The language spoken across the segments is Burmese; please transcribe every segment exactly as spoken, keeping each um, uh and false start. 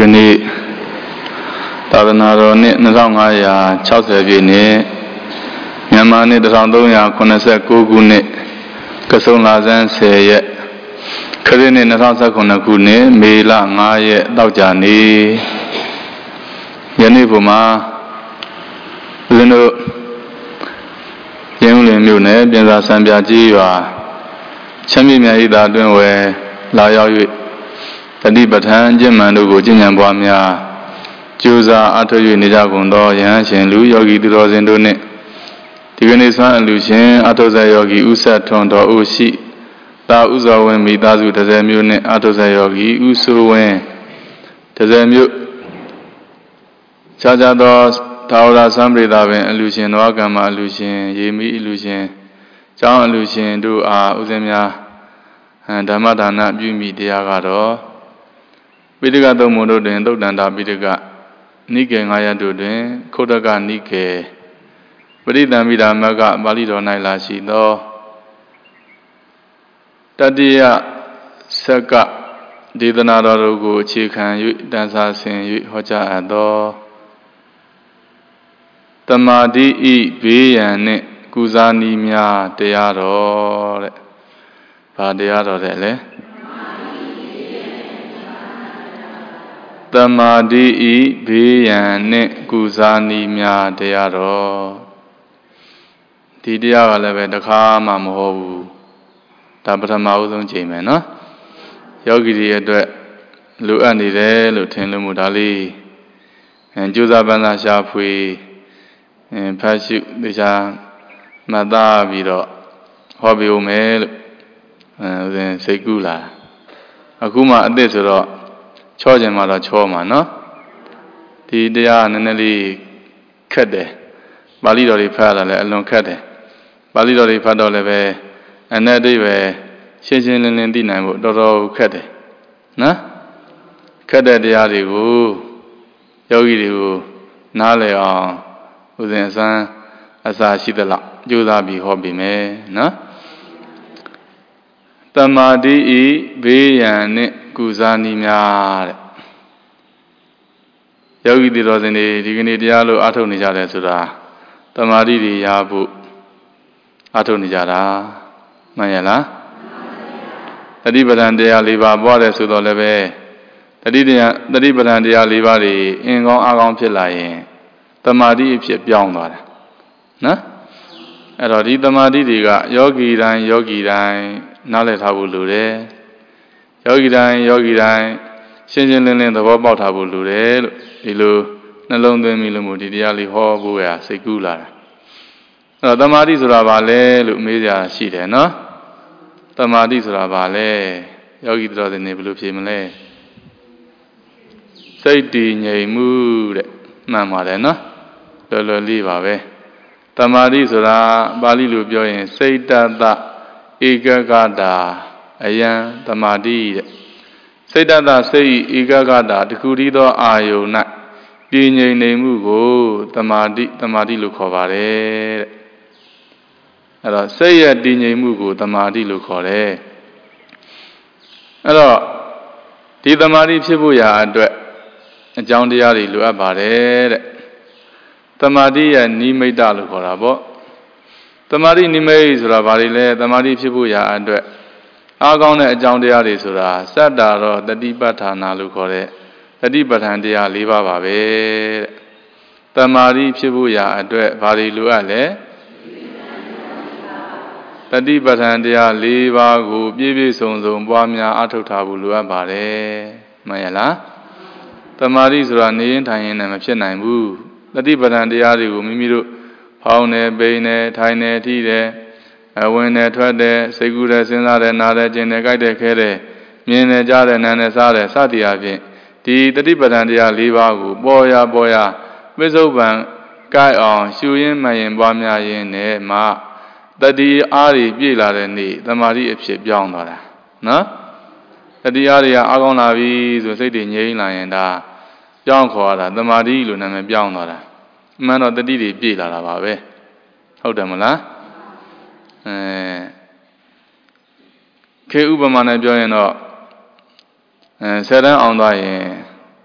ကနေ့သာသနာတော်နှစ်နှစ်nghìn၅ရာ၆၀ပြည့်နှစ်မြန်မာနှစ်တစ်ထောင်သုံးရာခုနှစ်ကိုခုနှစ်ကဆုံလဆန်းဆယ်ရက်ခရစ်နှစ်နှစ်nghìn၁၇ခုနှစ်မေလ၅ရက်တောက်ကြနေ့ယနေ့ဘုမှာဦးဇင်းတို့ရင်းဦးလင်မြို့နယ်ပြင်သာစံပြကြီးရွာချမ်းမြေမြတ်ဤသာအတွင်းဝယ်လာရောက်၍တတိပဋ္ဌာန်ကျင့်မှန်တို့ကိုကျင့်ကြံပွားများကြိုးစားအားထုတ်၍နေကြကုန်သောယဟန်ရှင်လူယောဂီသူတော်စင်တို့နှင့်ဒီကနေ့ဆွမ်းအလူရှင်အားထုတ်ဆက်ယောဂီဥဆက်ထွန်တော်ဦးရှိသာဥဇော်ဝင်းမိသားစုတစ်ဆယ်မျိုးနှင့်အားထုတ်ဆက်ယောဂီဥဆိုးဝင်းတစ်ဆယ်မျိုးခြားခြားသောသာဝရသံပရိသပင်အလူရှင်နဝကမ္မအလူရှင်ရေမိအလူရှင်ကျောင်းအလူရှင်တို့အားဥစဉ်များဓမ္မဒါနပြုမိတရားကတော့ပိဋကသုံးမုံတို့တွင်သုတ်တန္တာပိဋကနိကေငါးရပ်တို့တွင်ခုတ္တကနိကေပရိသံမိဓာမကပါဠိတော်၌လာရှိသောတတိယဆက်ကဒေသနာတော်တို့ကိုအခြေခံ၍တန်ဆာဆင်၍ဟောကြားအပ်သောတမာတိဤဘေးရန်နှင့်ကုစားနီးများတရားတော်တဲ့။ဘာတရားတော်တဲ့လဲတမာတိဤဘေးရန်နှင့်ကုစားနီးများတရားတော်ဒီတရားကလည်းပဲတစ်ခါမှမဟုတ်ဘူးဒါပထမဦးဆုံးချိန်ပဲနော်ယောဂီတွေအတွက်လိုအပ်နေတယ်လို့ထင်လို့မို့ဒါလေးအဲကြိုးစားပန်းစားရှာဖွေအဲဖတ်ရှုတရားမှတ်သားပြီးတော့ဟောပြဦးမယ်လို့အဲဦးဇင်းစိတ်ကူးလာအခုမှအသက်ဆိုတော့ချောခြင်းမှတော့ချောမှာနော်ဒီတရားနည်းနည်းလေးခက်တယ်ပါဠိတော်တွေဖတ်ရတာလည်းအလွန်ခက်တယ်ပါဠိတော်တွေဖတ်တော့လည်းပဲအနဲ့အတိပဲရှင်းရှင်းလင်းလင်းသိနိုင်ဖို့တော်တော်ခက်တယ်နော်ခက်တဲ့တရားတွေကိုယောဂီတွေကိုနားလည်အောင်ဦးဇင်းအစမ်းအစာရှိသလောက်ကြိုးစားပြီးဟောပြီးမယ်နော်တမာတိဤဘေးရန်နှင့်ကုစားနီးများတဲ့ယောဂီတွေတော်စင်တွေဒီကနေ့တရားလို့အားထုတ်နေကြတယ်ဆိုတာတမာတိတွေရဖို့အားထုတ်နေကြတာမှန်ရလားတတိပဋ္ဌာန်တရား၄ပါးပွားတယ်ဆိုတော့လည်းပဲတတိတရားတတိပဋ္ဌာန်တရား၄ပါးတွေအင်ကောင်းအားကောင်းဖြစ်လာရင်တမာတိအဖြစ်ပြောင်းသွားတယ်နော်အဲ့တော့ဒီတမာတိတွေကယောဂီတိုင်းယောဂီတိုင်းနားလည်ထားဖို့လိုတယ်ယောဂီတိုင်းယောဂီတိုင်းရှင်းရှင်းလင်းလင်းသဘောပေါက်ထားဖို့လိုတယ်လို့ဒီလိုနှလုံးသွင်းမိလို့မို့ဒီတရားလေးဟောဖို့ရစိတ်ကူးလာတာအဲ့တော့တမာတိဆိုတာဘာလဲလို့မေးကြရှိတယ်နော်တမာတိဆိုတာဘာလဲယောဂီတော်တွေနေဘယ်လိုဖြေမလဲစိတ်တည်ငြိမ်မှုတဲ့မှန်ပါတယ်နော်လောလောလေးပါပဲတမာတိဆိုတာပါဠိလိုပြောရင်စိတ်တတဧကဂတာအယံတမာတိတဲ့စိတ်တတစိတ်ဧကဂတာတခုတည်းသောအာယုန်၌ပြည့်ငြိမ်နေမှုကိုတမာတိတမာတိလို့ခေါ်ပါတယ်တဲ့အဲ့တော့စိတ်ရဲ့တည်ငြိမ်မှုကိုတမာတိလို့ခေါ်တယ်အဲ့တော့ဒီတမာတိဖြစ်ဖို့ရာအတွက်အကြောင်းတရားတွေလိုအပ်ပါတယ်တဲ့တမာတိရဲ့နိမိတ်တလို့ခေါ်တာပေါ့တမာတိနိမိတ်ဆိုတာဘာတွေလဲတမာတိဖြစ်ဖို့ရာအတွက်အားကောင်းတဲ့အကြောင်းတရားတွေဆိုတာစတ္တာရောတတိပဋ္ဌာနာလို့ခေါ်တဲ့တတိပဋ္ဌာန်တရား၄ပါးပါပဲတဲ့တမာတိဖြစ်ဖို့ရာအတွက်ဘာတွေလိုအပ်လဲတတိပဋ္ဌာန်တရား၄ပါးကိုပြည့်ပြည့်စုံစုံပွားများအားထုတ်ထားဖို့လိုအပ်ပါတယ်မှန်ရလားတမာတိဆိုတာနေရင်ထိုင်ရင်လည်းမဖြစ်နိုင်ဘူးတတိပဋ္ဌာန်တရားတွေကိုမိမိတို့ဖောင်းနေပိန်နေထိုင်နေထိတယ်အဝင်နေထွက်တယ်စိတ်ကူးတယ်စဉ်းစားတယ်နားတယ်ကျင်တယ်ကြိုက်တယ်ခဲတယ်မြင်တယ်ကြားတယ်နားတယ်စားတယ်စသည်အပြင်ဒီတတိပဋ္ဌာန်တရား၄ပါးကိုပေါ်ရပေါ်ရပိဿုပံကိုက်အောင်ရှုရင်းမှန်ရင်ပွားများရင်းနဲ့မှတတိအားတွေပြည့်လာတဲ့နေ့တမာတိအဖြစ်ပြောင်းသွားတာနော်တတိအားတွေကအားကောင်းလာပြီဆိုစိတ်တွေငြိမ်းလာရင်ဒါပြောင်းခေါ်ရတာတမာတိလို့နာမည်ပြောင်းသွားတာအမှန်တော့တတိတွေပြည့်လာတာပါပဲဟုတ်တယ်မလားအဲခေဥပမာနဲ့ပြောရင်တော့အဲဆယ်တန်းအောင်သွားရင်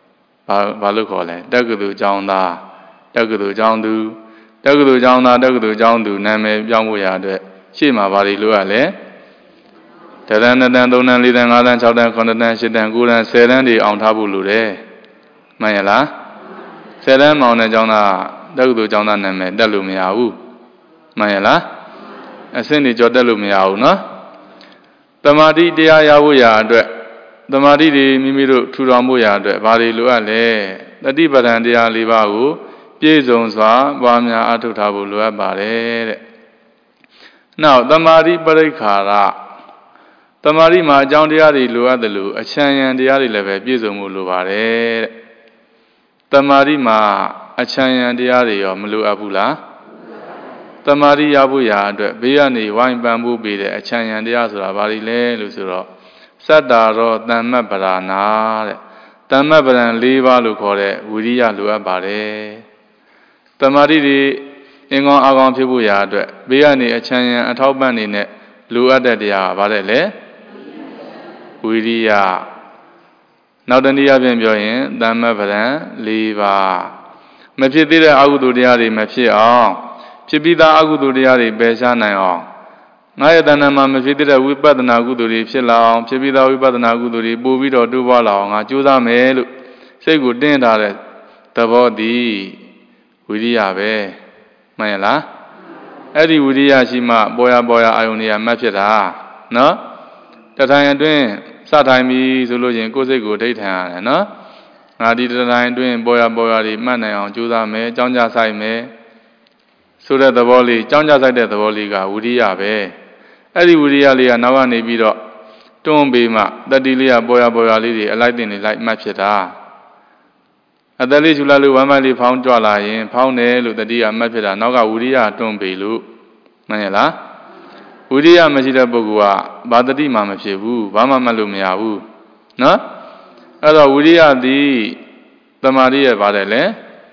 ဘာလို့ခေါ်လဲတက္ကသိုလ်ကျောင်းသားတက္ကသိုလ်ကျောင်းသူတက္ကသိုလ်ကျောင်းသားတက္ကသိုလ်ကျောင်းသူနာမည်ပြောင်းဖို့ရအတွက်ရှေ့မှာဘာတွေလိုရလဲတရဏတန်သုံးတန်လေးတန်ငါးတန်ခြောက်တန်ခုနှစ်တန်ရှစ်တန်ကိုးတန်ဆယ်တန်တွေအောင်ထားဖို့လိုတယ်မှန်ရလားဆယ်တန်မောင်တဲ့ကျောင်းသားတက္ကသိုလ်ကျောင်းသားနာမည်တက်လို့မရဘူးမှန်ရလားအဆင့်တွေကြော်တက်လို့မရဘူးနော်တမာတိတရားရဖို့ရအတွက်တမာတိတွေမိမိတို့ထူထောင်ဖို့ရအတွက်ဘာတွေလိုအပ်လဲတတိပဒံတရား၄ပါးကိုပြည့်စုံစွာပွားများအားထုတ်ထားဖို့လိုအပ်ပါတယ်တဲ့နောက်တမာတိပရိက္ခာရတမာတိမှာအကြောင်းတရားတွေလိုအပ်တယ်လို့အချမ်းရံတရားတွေလည်းပဲပြည့်စုံဖို့လိုပါတယ်တဲ့တမာတိမှာအချမ်းရံတရားတွေရောမလိုအပ်ဘူးလားတမာတိရဖို့ရာအတွက်ဘေးကနေဝိုင်းပန်ဖို့ပေးတဲ့အချမ်းရံတရားဆိုတာဘာတွေလဲလို့ဆိုတော့စတ္တာရောတမ္မပရဏာတဲ့တမ္မပရံ၄ပါးလို့ခေါ်တဲ့ဝိရိယလိုအပ်ပါတယ်တမာတိတွေအင်္ဂေါအကောင်ဖြစ်ဖို့ရာအတွက်ဘေးကနေအချမ်းရံအထောက်ပံ့နေနဲ့လိုအပ်တဲ့တရားဘာလဲလဲဝိရိယနောက်တနည်းအားဖြင့်ပြောရင်တမ္မပရံ၄ပါးမဖြစ်သေးတဲ့အကုသိုလ်တရားတွေမဖြစ်အောင်ဖြစ်ပြီးသားအကုသိုလ်တရားတွေပယ်ရှားနိုင်အောင်ငါရဲ့တဏ္ဍာမှာမဖြစ်တဲ့ဝိပဿနာကုသိုလ်တွေဖြစ်လာအောင်ဖြစ်ပြီးသားဝိပဿနာကုသိုလ်တွေပို့ပြီးတော့တိုးပွားလာအောင်ငါကြိုးစားမယ်လို့စိတ်ကိုတင်းထားတဲ့သဘောတည်းဝိရိယပဲမှန်ရလားအဲ့ဒီဝိရိယရှိမှပေါ်ရပေါ်ရအာယုန်တွေကမှတ်ဖြစ်တာနော်တထိုင်အတွင်းစထိုင်ပြီဆိုလို့ချင်းကိုယ်စိတ်ကိုဒိဋ္ဌံရတယ်နော်ငါဒီတထိုင်အတွင်းပေါ်ရပေါ်ရတွေမှတ်နိုင်အောင်ကြိုးစားမယ်ကြောင်းကြဆိုင်မယ်ဆိုတဲ့သဘောလေးကြောင်းကြဆိုင်တဲ့သဘောလေးကဝိရိယပဲအဲ့ဒီဝိရိယလေးကနောက်ကနေပြီးတော့တွန်းပေးမှတတိလေးကပေါ်ရပေါ်ရလေးတွေအလိုက်တင်နေလိုက်မှတ်ဖြစ်တာအတလေးချူလာလို့ဝမ်းမလေးဖောင်းကြွလာရင်ဖောင်းတယ်လို့တတိကမှတ်ဖြစ်တာနောက်ကဝိရိယတွန်းပေးလို့မှန်ရလားဝိရိယမရှိတဲ့ပုဂ္ဂိုလ်ကဘာတတိမှမဖြစ်ဘူးဘာမှမှတ်လို့မရဘူးနော်အဲ့တော့ဝိရိယသည်တမာရိရဲ့ပါတယ်လေ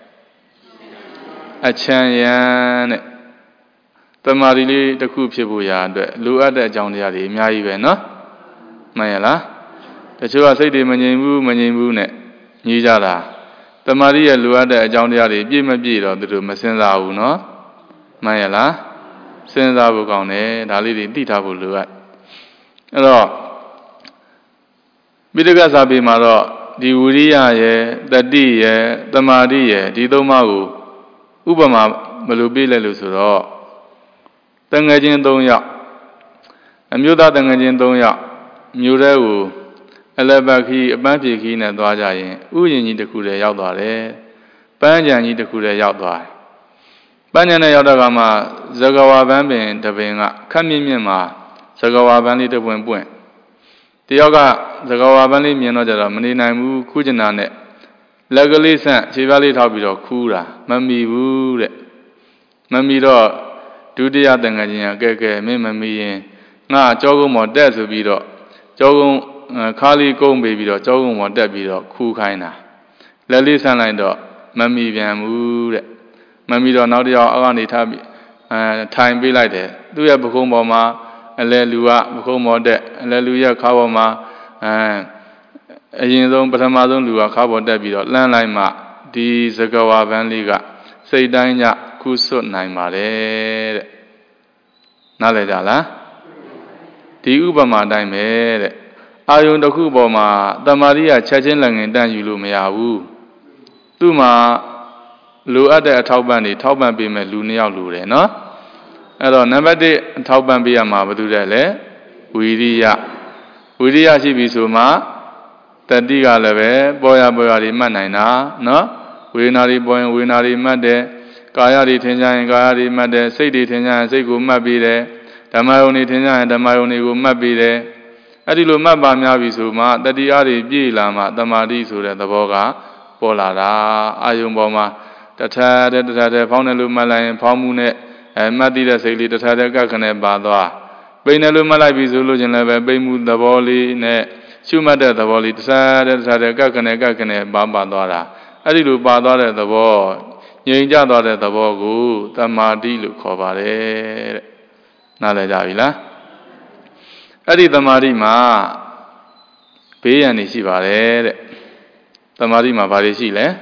အချမ်းရံတဲ့တမာရီလေးတစ်ခုဖြစ်ဖို့ရာအတွက်လိုအပ်တဲ့အကြောင်းတရားတွေအများကြီးပဲเนาะမှန်ရလားတချို့ကစိတ်တွေမငြိမ်ဘူးမငြိမ်ဘူးနဲ့ညီးကြတာတမာရီရဲ့လိုအပ်တဲ့အကြောင်းတရားတွေပြည့်မပြည့်တော့သူတို့မစင်စားဘူးเนาะမှန်ရလားစဉ်းစားဖို့ကောင်းတယ်ဒါလေးတွေသိထားဖို့လိုအပ်အဲ့တော့ပိဋကစာပေမှာတော့ဒီဝိရိယရဲ့တတိရဲ့တမာတိရဲ့ဒီသုံးပါးကိုဥပမာဘယ်လိုပြလဲလို့ဆိုတော့တန်ငယ်ချင်း၃ယောက်အမျိုးသားတန်ငယ်ချင်း၃ယောက်မြို့ထဲကိုအလဘခီအပန်းဖြေခီနဲ့သွားကြရင်ဥယျာဉ်ကြီးတစ်ခုတည်းရောက်သွားတယ်ပန်းခြံကြီးတစ်ခုတည်းရောက်သွားတယ်ပန်းခြံနဲ့ရောက်တဲ့အခါမှာဇဂဝါပန်းပင်တပင်ကခက်မြင့်မြင့်မှာဇဂဝါပန်းလေးတစ်ပွင့်ပွင့်တယောက်ကဇဂဝါပန်းလေးမြင်တော့ကြတော့မနေနိုင်ဘူးခူးကျင်တာနဲ့လက်ကလေးဆန့်ခြေပြားလေးထောက်ပြီးတော့ခူးတာမမီဘူးတဲ့မမီတော့ဒုတိယတန်ခါချင်းကကဲကဲမင်းမမီရင်ငါကြောကုန်းမော်တက်ဆိုပြီးတော့ကြောကုန်းခါးလေးကုန်းပေးပြီးတော့ကြောကုန်းမော်တက်ပြီးတော့ခူးခိုင်းတာလက်လေးဆန့်လိုက်တော့မမီပြန်ဘူးတဲ့မမီတော့နောက်တစ်ယောက်အောက်ကနေထားပြီးအဲထိုင်ပေးလိုက်တယ်သူ့ရဲ့ပခုံးပေါ်မှာအလဲလူကပခုံးပေါ်တက်အလဲလူရဲ့ခါးပေါ်မှာအဲအရင်ဆုံးပထမဆုံးလူကခါးပေါ်တက်ပြီးတော့လှမ်းလိုက်မှဒီစကဝါပန်းလေးကစိတ်တိုင်းညခုစွတ်နိုင်ပါတယ်တဲ့နားလည်ကြလားဒီဥပမာတိုင်းပဲတဲ့အာယုန်တစ်ခုပေါ်မှာတမာရိယချက်ချင်းလည်းငင်တန့်ယူလို့မရဘူးသူ့မှာလိုအပ်တဲ့အထောက်ပံ့တွေထောက်ပံ့ပေးမဲ့လူနှစ်ယောက်လိုတယ်နော်အဲ့တော့နံပါတ်တစ်အထောက်ပံ့ပေးရမှာဘာလို့လဲလဲဝိရိယဝိရိယရှိပြီဆိုမှတတိကလည်းပဲပေါ်ရပေါ်ရတွေမှတ်နိုင်တာနော်ဝေဒနာတွေပေါ်ရင်ဝေဒနာတွေမှတ်တယ်ကာယတွေထင်ကြရင်ကာယတွေမှတ်တယ်စိတ်တွေထင်ကြရင်စိတ်ကိုမှတ်ပြီးတယ်ဓမ္မယုံတွေထင်ကြရင်ဓမ္မယုံတွေကိုမှတ်ပြီးတယ်အဲ့ဒီလိုမှတ်ပါများပြီဆိုမှတတိအားတွေပြည့်လာမှတမာတိဆိုတဲ့သဘောကပေါ်လာတာအာယုံပေါ်မှာတထာတဲ့တထာတဲ့ဖောင်းတယ်လို့မှတ်လိုက်ရင်ဖောင်းမှုနဲ့အဲမှတ်သိတဲ့စိတ်လေးတထာတဲ့ကခနဲ့ပါသွားပိန်တယ်လို့မှတ်လိုက်ပြီဆိုလို့ချင်းလည်းပဲပိန်မှုသဘောလေးနဲ့ရှုမှတ်တဲ့သဘောလေးတထာတဲ့တထာတဲ့ကခနဲ့ကခနဲ့ပါပါသွားတာအဲ့ဒီလိုပါသွားတဲ့သဘောငြိမ်ကြသွားတဲ့သဘောကိုတမာတိလို့ခေါ်ပါတယ်တဲ့နားလည်ကြပြီလားအဲ့ဒီတမာတိမှာဘေးရန်နေရှိပါတယ်တဲ့တမာတိမှာဘာတွေရှိလဲ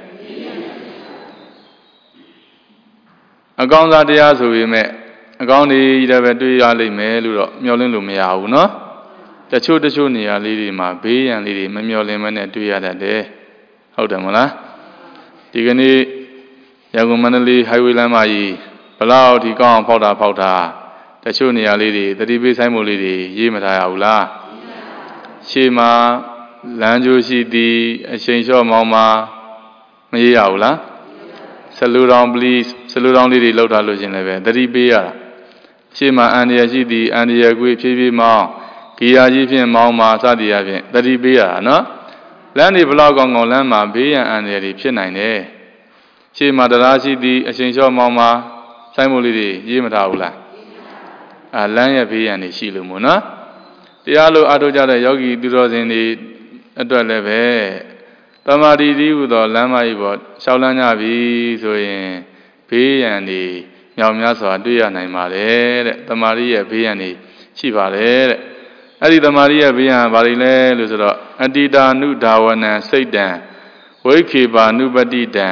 အကောင်းစားတရားဆိုပေမဲ့အကောင်းတွေလည်းပဲတွေ့ရလိမ့်မယ်လို့တော့မျှော်လင့်လို့မရဘူးเนาะတချို့တချို့နေရာလေးတွေမှာဘေးရန်လေးတွေမမျှော်လင့်မနဲ့တွေ့ရတတ်တယ်ဟုတ်တယ်မလားဒီကနေ့ရန်ကုန်မန္တလေး highway လမ်းမကြီးဘလောက်ဒီကောင်းအောင်ဖောက်တာဖောက်တာတချို့နေရာလေးတွေတတိပိဆိုင်မှုလေးတွေရေးမထားရဘူးလားရှေ့မှာလမ်းကြိုးရှိသည်အချိန်လျှော့မောင်းမှာမရေးရဘူးလားဆလူတောင် please ဆလူတောင်လေးတွေလောက်ထားလို့ရှင်လည်းပဲတတိပေးရတာရှေ့မှာအန်ဒီရရှိသည်အန်ဒီရကွေးဖြည်းဖြည်းမောင်းဂီယာကြီးဖြင့်မောင်းမှာစသည်အပြင်တတိပေးရတာနော်လမ်းတွေဘလောက်ကောင်းကောင်းလမ်းမှာဘေးရန်အန်ဒီရတွေဖြစ်နိုင်တယ်ရှေ့မှာတရားရှိသည်အချိန်လျှော့မောင်းမှာဆိုင်မှုလေးတွေရေးမထားဘူးလားအာလမ်းရဲ့ဘေးရန်တွေရှိလို့မို့နော်တရားလို့အားထုတ်ကြတဲ့ယောဂီသူတော်စင်တွေအတွက်လည်းပဲတမာတိတည်းဟူသောလမ်းမကြီးပေါ်ရှောက်လန်းကြပြီဆိုရင်ဘေးရန်တွေမြောင်များစွာတွေ့ရနိုင်ပါတယ်တဲ့တမာတိရဲ့ဘေးရန်တွေရှိပါတယ်တဲ့အဲ့ဒီတမာတိရဲ့ဘေးရန်ဘာတွေလဲလို့ဆိုတော့အတ္တိတာနုဒါဝနံစိတ်တံဝိခေပါနုပတိတံ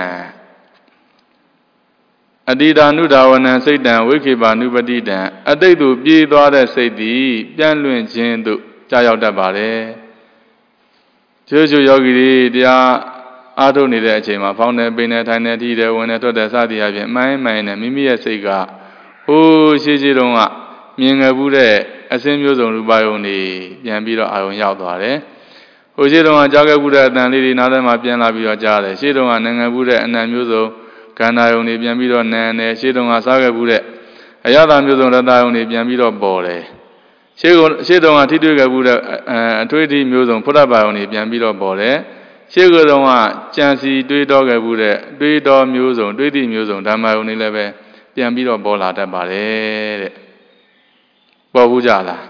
အတ္တိတာနုဒါဝနံစိတ်တံဝိခေပါနုပတိတံအတိတ်သို့ပြေးသွားတဲ့စိတ်သည်ပြန့်လွင့်ခြင်းသို့ကြာရောက်တတ်ပါတယ်ကျိုးကျိုးယောဂီတွေတရားအားထုတ်နေတဲ့အချိန်မှာဖောင်းနေပိနေထိုင်နေထီတယ်ဝင်နေထွက်တယ်စသည်အပြင်မိုင်းမိုင်းနဲ့မိမိရဲ့စိတ်ကဟိုးရှိရှိတုန်းကမြင်ငယ်ဘူးတဲ့အစင်းမျိုးစုံရူပယုံတွေပြန်ပြီးတော့အာရုံရောက်သွားတယ်ဟိုရှိတုန်းကကြားခဲ့ဘူးတဲ့အတန်လေးတွေနားထဲမှာပြန်လာပြီးတော့ကြားတယ်ရှိတုန်းကနငယ်ဘူးတဲ့အနံမျိုးစုံခန္ဓာယုံတွေပြန်ပြီးတော့နန်းတယ်ရှေ့တုန်းကစားခဲ့ဘူးတဲ့အရသာမျိုးစုံရတယုံတွေပြန်ပြီးတော့ပေါ်တယ်ရှေ့ကရှေ့တုန်းကထိတွေ့ခဲ့ဘူးတဲ့အထွေထိမျိုးစုံဖုဒ္ဓဘာယုံတွေပြန်ပြီးတော့ပေါ်တယ်ရှေ့ကတုန်းကကြံစီတွေးတော်ခဲ့ဘူးတဲ့တွေးတော်မျိုးစုံတွေးသည့်မျိုးစုံဓမ္မယုံတွေလည်းပဲပြန်ပြီးတော့ပေါ်လာတတ်ပါတယ်တဲ့ပေါ်ဘူးကြလား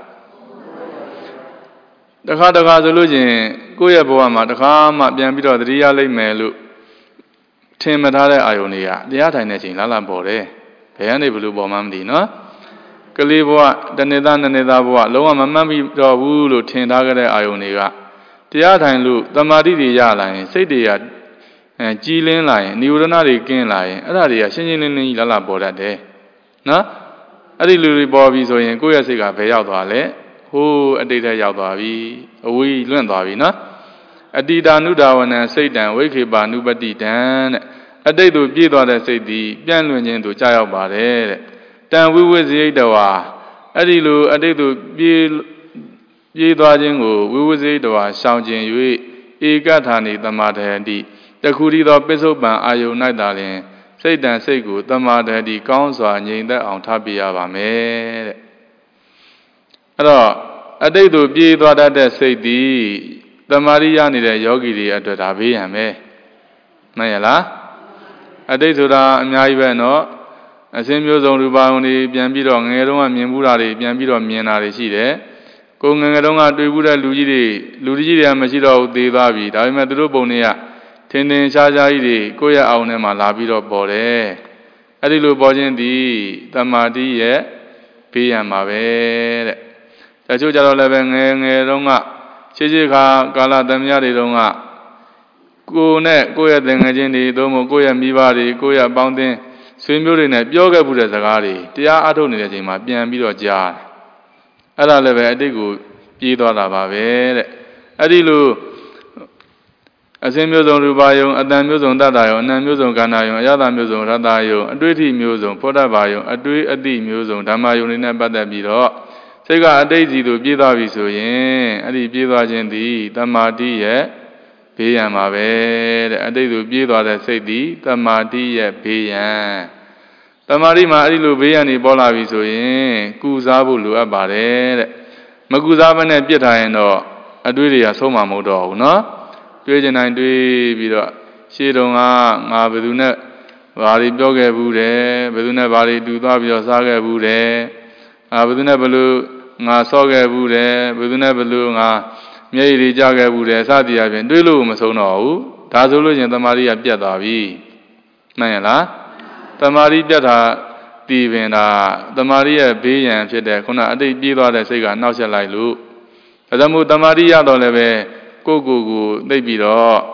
တခါတခါဆိုလို့ချင်းကိုယ့်ရဲ့ဘဝမှာတခါမှပြန်ပြီးတော့သတိရလိမ့်မယ်လို့ထင်မထားတဲ့အာယုန်တွေကတရားထိုင်တဲ့ချိန်လာလာပေါ်တယ်ဘယ်ကနေဘလို့ပေါ်မှမသိနော်ကလေးဘဝတနေ့သားနှစ်နေ့သားဘဝလုံးဝမမှတ်မိတော့ဘူးလို့ထင်ထားကြတဲ့အာယုန်တွေကတရားထိုင်လို့တမာတိတွေရလာရင်စိတ်တွေကအဲကြည်လင်းလာရင်နိဝရဏတွေကင်းလာရင်အဲ့ဒါတွေကရှင်းရှင်းလင်းလင်းကြီးလာလာပေါ်တတ်တယ်နော်အဲ့ဒီလူတွေပေါ်ပြီဆိုရင်ကိုယ့်ရဲ့စိတ်ကဘယ်ရောက်သွားလဲဟိုးအတိတ်ထဲရောက်သွားပြီအဝေးလွင့်သွားပြီနော်အတ္တိတာနုဒါဝနံစိတ်တံဝိခေပါနုပတိတံတဲ့အတိတ်သို့ပြေးသွားတဲ့စိတ်သည်ပြန့်လွင့်ခြင်းသို့ကြာရောက်ပါတယ်တဲ့တံဝိဝိဇိတဝါအဲ့ဒီလိုအတိတ်သို့ပြေးပြေးသွားခြင်းကိုဝိဝိဇိတဝါရှောင်ကျင်၍ဧကထာနိသမာဓိတိတခုတည်းသောပစ္စုပန်အာယုန်၌သာလျှင်စိတ်တံစိတ်ကိုသမာဓိတိကောင်းစွာငြိမ်သက်အောင်ထားပြရပါမယ်တဲ့အဲ့တော့အတိတ်သို့ပြေးသွားတတ်တဲ့စိတ်သည်သမာဓိရနေတဲ့ယောဂီတွေအတွက်ဒါဘေးရန်ပဲမှန်ရလားအတိတ်ဆိုတာအများကြီးပဲနော်အစင်းမျိုးစုံရူပယုံတွေပြန်ပြီးတော့ငငယ်တုန်းကမြင်ဘူးတာတွေပြန်ပြီးတော့မြင်တာတွေရှိတယ်ကိုငငယ်တုန်းကတွေ့ဘူးတဲ့လူကြီးတွေလူကြီးတွေကမရှိတော့ဘူးသေသွားပြီဒါပေမဲ့သူတို့ပုံတွေကထင်ထင်ရှားရှားကြီးတွေကိုယ့်ရဲ့အောင်ထဲမှာလာပြီးတော့ပေါ်တယ်အဲ့ဒီလိုပေါ်ခြင်းသည်တမာတိရဲ့ဘေးရန်ပါပဲတဲ့တချို့ကြတော့လည်းပဲငယ်ငယ်တုန်းကရှေ့ရှေ့ခါကာလသမယတွေတုန်းကကိုယ်နဲ့ကိုယ့်ရဲ့သင်္ကန်းချင်းတွေသို့မဟုတ်ကိုယ့်ရဲ့မိဘတွေကိုယ့်ရဲ့ပေါင်းသင်းဆွေမျိုးတွေနဲ့ပြောခဲ့မှုတဲ့စကားတွေတရားအားထုတ်နေတဲ့အချိန်မှာပြန်ပြီးတော့ကြားတယ်အဲ့ဒါလည်းပဲအတိတ်ကိုပြေးသွားတာပါပဲတဲ့အဲ့ဒီလိုအစင်းမျိုးစုံရူပါယုံအတန်မျိုးစုံတတ္တယုံအနံမျိုးစုံခန္ဓာယုံအရသာမျိုးစုံရတ္တယုံအတွေ့အထိမျိုးစုံဖောတ္တဘာယုံအတွေ့အသိမျိုးစုံဓမ္မယုံတွေနဲ့ပတ်သက်ပြီးတော့စိတ်ကအတိတ်စီသို့ပြေးသွားပြီဆိုရင်အဲ့ဒီပြေးသွားခြင်းသည်တမာတိရဲ့ဘေးရန်ပါပဲတဲ့အတိတ်သို့ပြေးသွားတဲ့စိတ်သည်တမာတိရဲ့ဘေးရန်တမာတိမှာအဲ့ဒီလိုဘေးရန်တွေပေါ်လာပြီဆိုရင်ကုစားဖို့လိုအပ်ပါတယ်တဲ့မကုစားဘဲနဲ့ပြစ်ထားရင်တော့အတွေးတွေကဆုံးမှာမဟုတ်တော့ဘူးနော်တွေးချင်တိုင်းတွေးပြီးတော့ရှေ့တုန်းကငါဘယ်သူနဲ့ဘာတွေပြောခဲ့ဘူးတယ်ဘယ်သူနဲ့ဘာတွေတူသွားပြီးတော့စားခဲ့ဘူးတယ်အာဘယ်သူနဲ့ဘယ်လိုငါဆော့ခဲ့ဘူးတယ်ဘယ်သူနဲ့ဘယ်လိုငါမျက်ရည်တွေကျခဲ့ဘူးတယ်စသည်အပြင်တွေးလို့မဆုံးတော့ဘူးဒါဆိုလို့ရင်တမာရီကပြတ်သွားပြီမှန်ရလားတမာရီပြတ်တာတည်ပင်တာတမာရီရဲ့ဘေးရန်ဖြစ်တဲ့ခုနအတိတ်ပြေးသွားတဲ့စိတ်ကနှောက်ယှက်လိုက်လို့ဒါကြောင့်မို့တမာရီရတော့လည်းပဲကိုယ့်ကိုယ်ကိုသိပြီးတော့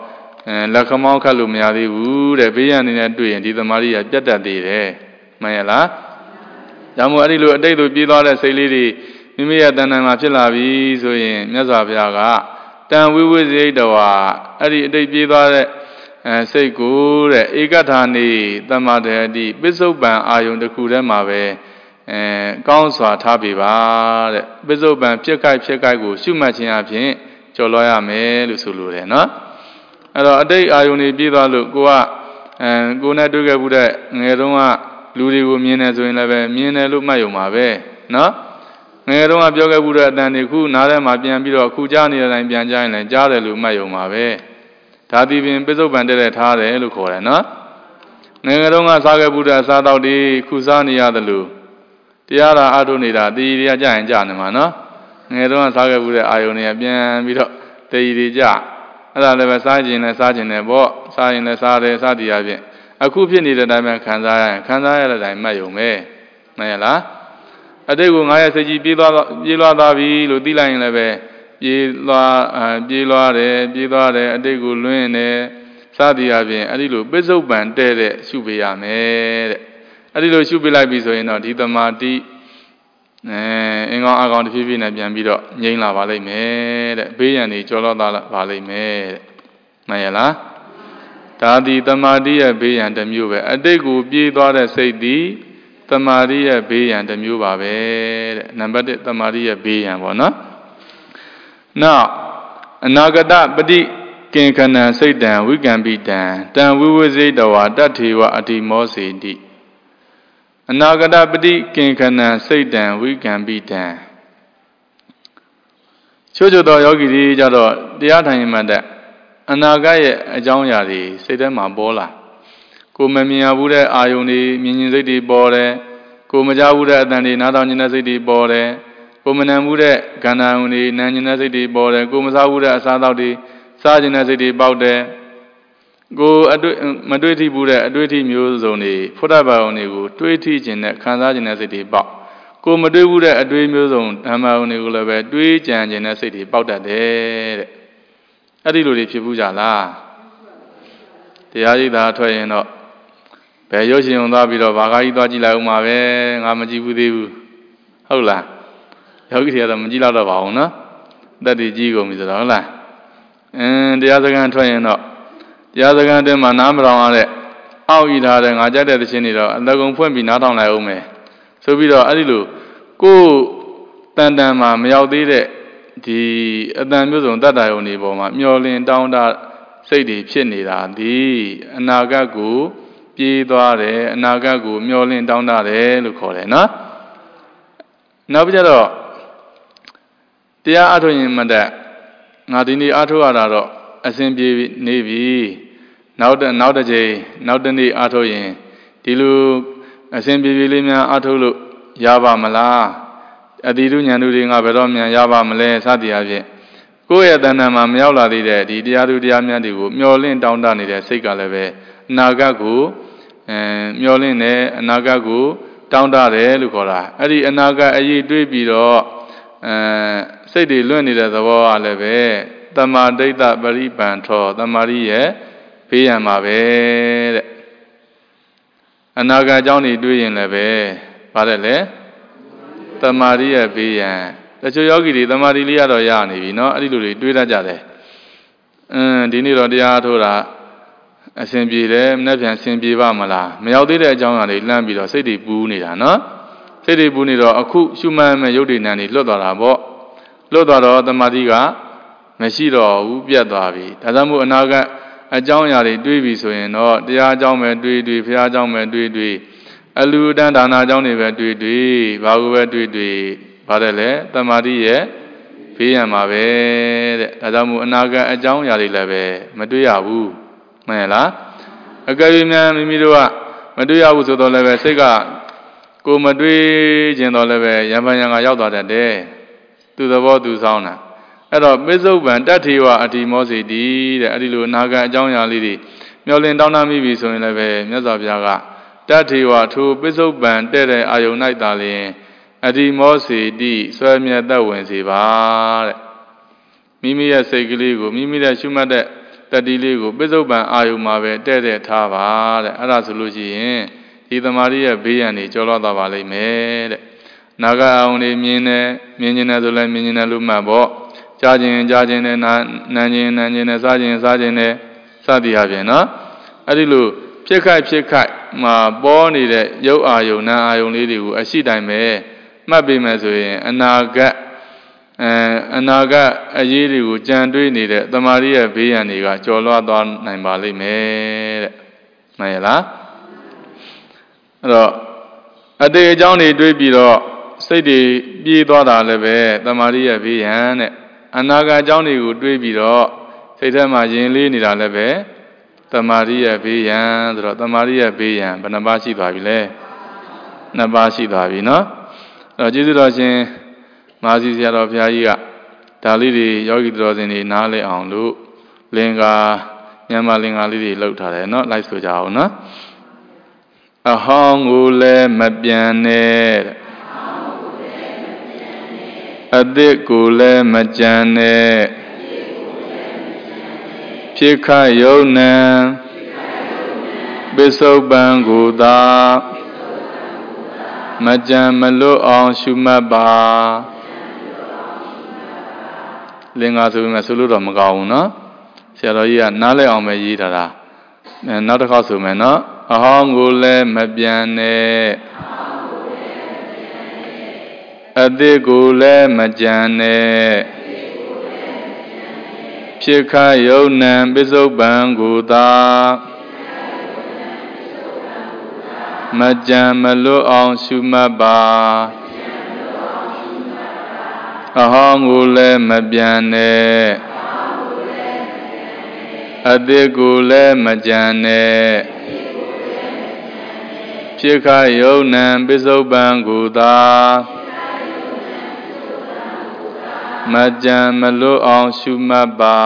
လက်ခမောင်းခတ်လို့မရသေးဘူးတဲ့ဘေးရန်နေတဲ့တွေ့ရင်ဒီသမာဓိကပြတ်တတ်သေးတယ်မှန်ရလားဒါမှမဟုတ်အဲ့ဒီလိုအတိတ်လိုပြေးသွားတဲ့စိတ်လေးတွေမိမိရဲ့တဏ္ဍာမှာဖြစ်လာပြီဆိုရင်မြတ်စွာဘုရားကတံဝိဝိဇိတဝါအဲ့ဒီအတိတ်ပြေးသွားတဲ့အဲစိတ်ကိုတဲ့ဧကထာနေတမ္မာတတိပစ္စုပန်အာယုန်တစ်ခုတည်းမှာပဲအဲကောင်းစွာထားပြပါတဲ့ပစ္စုပန်ဖြစ်ခိုက်ဖြစ်ခိုက်ကိုရှုမှတ်ခြင်းအပြင်ကြော်လွှားရမယ်လို့ဆိုလိုတယ်နော်အဲ့တော့အတိတ်အာယုန်တွေပြေးသွားလို့ကိုကအဲကိုနဲ့တွေ့ခဲ့မှုတဲ့ငယ်တုန်းကလူတွေကိုမြင်နေဆိုရင်လည်းပဲမြင်တယ်လို့မှတ်ရုံပါပဲနော်ငယ်တုန်းကပြောခဲ့မှုတဲ့အတန်တွေခုနားထဲမှာပြန်ပြီးတော့အခုကြားနေတဲ့အတိုင်းပြန်ကြားရင်လည်းကြားတယ်လို့မှတ်ရုံပါပဲဒါသည်ပင်ပစ္စုပန်တက်တဲ့ထားတယ်လို့ခေါ်တယ်နော်ငယ်ငယ်တုန်းကစားခဲ့မှုတဲ့အစားတောက်တွေခုစားနေရတယ်လို့တရားသာအားထုတ်နေတာတည်ရကြရင်ကြာနေမှာနော်ငယ်တုန်းကစားခဲ့မှုတဲ့အာယုန်တွေကပြန်ပြီးတော့တည်ရကြအဲ့ဒါလည်းပဲစားခြင်းနဲ့စားခြင်းနဲ့ပေါ့စားရင်လည်းစားတယ်စသည်အပြင်အခုဖြစ်နေတဲ့အတိုင်းပဲခံစားရရင်ခံစားရတဲ့အတိုင်းမှတ်ရုံပဲမှန်ရလားအတိတ်ကိုငါရဲ့စိတ်ကြီးပြေးသွားပြေးလွှားသွားပြီလို့သိလိုက်ရင်လည်းပဲပြေးလွှားပြေးလွှားတယ်ပြေးသွားတယ်အတိတ်ကိုလွှင်းတယ်စသည်အပြင်အဲ့ဒီလိုပစ္စုပန်တဲ့တဲ့ရှုပေးရမယ်တဲ့အဲ့ဒီလိုရှုပေးလိုက်ပြီဆိုရင်တော့ဒီသမာဓိအဲအင်္ဂါအကောင်တစ်ဖြည်းဖြည်းနဲ့ပြန်ပြီးတော့ငြိမ်းလာပါလိမ့်မယ်တဲ့ဘေးရန်တွေကြော်တော့သွားပါလိမ့်မယ်တဲ့မှန်ရလားဒါဒီသမာဓိရဲ့ဘေးရန်တစ်မျိုးပဲအတိတ်ကိုပြေးသွားတဲ့စိတ်ဒီသမာဓိရဲ့ဘေးရန်တစ်မျိုးပါပဲတဲ့နံပါတ်တစ်သမာဓိရဲ့ဘေးရန်ပေါ့နော်နောက်အနာဂတပฏิကင်ခဏံစိတ်တံဝိကံပိတံတံဝိဝိဇိတဝါတတ္ထေဝအတိမောစေတိအနာဂတပฏิကင်ခဏံစိတ်တံဝိကံပိတံချို့ချို့သောယောဂီတွေကြတော့တရားထိုင်မှတ်တဲ့အနာဂတ်ရဲ့အကြောင်းအရာတွေစိတ်ထဲမှာပေါ်လာကိုမမြင်ရဘူးတဲ့အာယုန်တွေမြင်မြင်စိတ်တွေပေါ်တယ်ကိုမကြားဘူးတဲ့အတန်တွေနားထောင်နေတဲ့စိတ်တွေပေါ်တယ်ကိုမနံဘူးတဲ့ခန္ဓာဝင်တွေနာကျင်တဲ့စိတ်တွေပေါ်တယ်ကိုမစားဘူးတဲ့အစားအသောက်တွေစားကျင်တဲ့စိတ်တွေပေါက်တယ်ကိုအတွေ့မတွေ့ထိဘူးတဲ့အတွေ့အထိမျိုးစုံတွေဖုဒ္ဓဘာဝတွေကိုတွေးထိခြင်းနဲ့ခံစားခြင်းတဲ့စိတ်တွေပေါက်ကိုမတွေ့ဘူးတဲ့အတွေ့မျိုးစုံဓမ္မဝင်တွေကိုလည်းပဲတွေးကြံခြင်းတဲ့စိတ်တွေပေါက်တတ်တယ်တဲ့အဲ့ဒီလိုတွေဖြစ်ဘူးကြလားတရားကြီးသာထွက်ရင်တော့ဘယ်ရုပ်ရှင်ုံသွားပြီးတော့ဘာကားကြီးသွားကြည့်လိုက်ဦးမှာပဲငါမကြည့်ဘူးသေးဘူးဟုတ်လားယောဂီတွေကတော့မကြည့်တော့ပါဘူးနော်တက်တည်ကြည့်ကုန်ပြီဆိုတော့ဟုတ်လားအင်းတရားစခန်းထွက်ရင်တော့တရားစခန်းအတွင်းမှာနားမတော်ရတဲ့အောက်ဤထားတဲ့ငါကြက်တဲ့သခြင်းတွေတော့အတကုံဖွင့်ပြီးနားထောင်လိုက်အောင်မယ်ဆိုပြီးတော့အဲ့ဒီလိုကိုယ်တန်တန်မှာမရောက်သေးတဲ့ဒီအတန်မျိုးစုံတတ္တယုံတွေပေါ်မှာမျောလင်းတောင်းတစိတ်တွေဖြစ်နေတာဒီအနာဂတ်ကိုပြေးသွားတယ်အနာဂတ်ကိုမျောလင်းတောင်းတတယ်လို့ခေါ်တယ်နော်နောက်ပြီးတော့တရားအထုတ်ရင်မတတ်ငါဒီနေ့အထုတ်ရတာတော့အစဉ်ပြေနေပြီနောက်တနောက်တစ်ချိန်နောက်တစ်နေ့အထုတ်ရင်ဒီလိုအစဉ်ပြေပြေလေးများအထုတ်လို့ရပါမလားအတိတုဉာဏ်တို့တွေငါဘယ်တော့မှရပါမလဲစသည်အဖြစ်ကိုယ့်ရဲ့တဏ္ဍာမှာမရောက်လာသေးတဲ့ဒီတရားသူတရားများတွေကိုမျောလင့်တောင်းတနေတဲ့စိတ်ကလည်းပဲအနာဂတ်ကိုအဲမျောလင့်နေအနာဂတ်ကိုတောင်းတတယ်လို့ခေါ်တာအဲ့ဒီအနာဂတ်အရေးတွေးပြီးတော့အဲစိတ်တွေလွင့်နေတဲ့သဘောကလည်းပဲတမာဒိဋ္ဌပရိပန်ထောတမာရီရဲ့ဘေးရန်ပါပဲတဲ့အနာဂတ်အကြောင်းတွေတွေးရင်လည်းပဲပါတယ်လေတမာရီရဲ့ဘေးရန်တချို့ယောဂီတွေတမာရီလေးရတော့ရနေပြီเนาะအဲ့ဒီလိုတွေတွေးတတ်ကြတယ်အင်းဒီနေ့တော့တရားထိုးတာအစဉ်ပြေတယ်မနေ့ပြန်အစဉ်ပြေပါမလားမရောက်သေးတဲ့အကြောင်းအရာတွေလှမ်းပြီးတော့စိတ်တွေပူးနေတာเนาะစိတ်တွေပူးနေတော့အခုရှုမှတ်မဲ့ရုပ်တည်နံတွေလွတ်သွားတာပေါ့လွတ်သွားတော့တမာတိကမရှိတော့ဘူးပြတ်သွားပြီဒါကြောင့်မို့အနာဂတ်အကြောင်းအရာတွေတွေးပြီးဆိုရင်တော့တရားအကြောင်းပဲတွေးတွေးဘုရားအကြောင်းပဲတွေးတွေးအလူတန်းဒါနာအကြောင်းတွေပဲတွေးတွေးဘာကိုပဲတွေးတွေးပါတယ်လေတမာတိရဲ့ဘေးရန်ပါပဲတဲ့ဒါကြောင့်မို့အနာဂတ်အကြောင်းအရာတွေလည်းပဲမတွေးရဘူးမှန်လားအကယ်၍များမိမိတို့ကမတွေးရဘူးဆိုတော့လည်းပဲစိတ်ကကိုမတွေးခြင်းတော့လည်းပဲရံပန်ရံကရောက်သွားတတ်တယ်သူသဘောသူဆောင်တာအဲ့တော့ပစ္စုပန်တတ္ထေဝအတိမောစေတိတဲ့အဲ့ဒီလိုအနာဂတ်အကြောင်းအရာလေးတွေမျောလင်းတောင်းတမိပြီဆိုရင်လည်းပဲမြတ်စွာဘုရားကတတ္ထေဝထိုပစ္စုပန်တဲ့တဲ့အာယုန်၌သာလျှင်အတိမောစေတိဆွဲမြတ်သက်ဝင်စေပါတဲ့မိမိရဲ့စိတ်ကလေးကိုမိမိရဲ့ရှုမှတ်တဲ့တတိလေးကိုပိဿုပန်အာယုမှာပဲတဲ့တဲ့ထားပါတဲ့အဲ့ဒါဆိုလို့ရှိရင်ဒီတမာရီရဲ့ဘေးရန်တွေကျော်လွှတ်သွားပါလိမ့်မယ်တဲ့နာဂအောင်တွေမြင်တယ်မြင်ခြင်းနဲ့ဆိုလည်းမြင်ခြင်းနဲ့လို့မှတ်ပေါ့ကြားခြင်းကြားခြင်းနဲ့နာနာခြင်းနာခြင်းနဲ့စားခြင်းစားခြင်းနဲ့စသည်အပြင်နော်အဲ့ဒီလိုဖြစ်ခိုက်ဖြစ်ခိုက်မှာပေါ်နေတဲ့ရုပ်အာယုံနာအာယုံလေးတွေကိုအရှိတိုင်းပဲမှတ်ပေးမယ်ဆိုရင်အနာဂတ်အဲအနာဂတ်အရေးတွေကိုကြံတွေးနေတဲ့တမာရီရဲ့ဘေးရန်တွေကကျော်လွှတ်သွားနိုင်ပါလိမ့်မယ်တဲ့မှန်ရလားအဲ့တော့အတေအကြောင်းတွေတွေးပြီးတော့စိတ်တွေပြေးသွားတာလည်းပဲတမာရီရဲ့ဘေးရန်တဲ့အနာဂတ်အကြောင်းတွေကိုတွေးပြီးတော့စိတ်ထဲမှာရင်လေးနေတာလည်းပဲတမာရီရဲ့ဘေးရန်ဆိုတော့တမာရီရဲ့ဘေးရန်ဘယ်နှပါးရှိသွားပြီလဲနှစ်ပါးရှိသွားပြီနော်အဲ့တော့ကျေးဇူးတော်ရှင်မာစီဆရာတော်ဘုရားကြီးကဒါလေးတွေယောဂီတော်စင်တွေနားလည်အောင်လို့လင်္ကာညမလင်္ကာလေးတွေလှုပ်ထားတယ်နော်လိုက်ဆိုကြအောင်နော်အဟောင်းကိုလည်းမပြန်နဲ့အသစ်ကိုလည်းမကြံနဲ့ဖြစ်ခယုံနံပစ္စုပန်ကိုသာမကြံမလွတ်အောင်ရှုမှတ်ပါလင်္ကာဆိုပေမဲ့ဆိုလို့တော့မကောင်းဘူးနော်ဆရာတော်ကြီးကနားလည်အောင်ပဲရေးထားတာနောက်တစ်ခေါက်ဆိုမယ်နော်အဟောင်းကိုလည်းမပြန်နဲ့အသစ်ကိုလည်းမကြံနဲ့ဖြစ်ခယုံနံပစ္စုပန်ကိုသာမကြံမလွတ်အောင်ရှုမှတ်ပါအဟောင်းကိုလည်းမပြန်နဲ့အသစ်ကိုလည်းမကြံနဲ့ဖြစ်ခယုံနံပစ္စုပန်ကိုသာမကြံမလွတ်အောင်ရှုမှတ်ပါ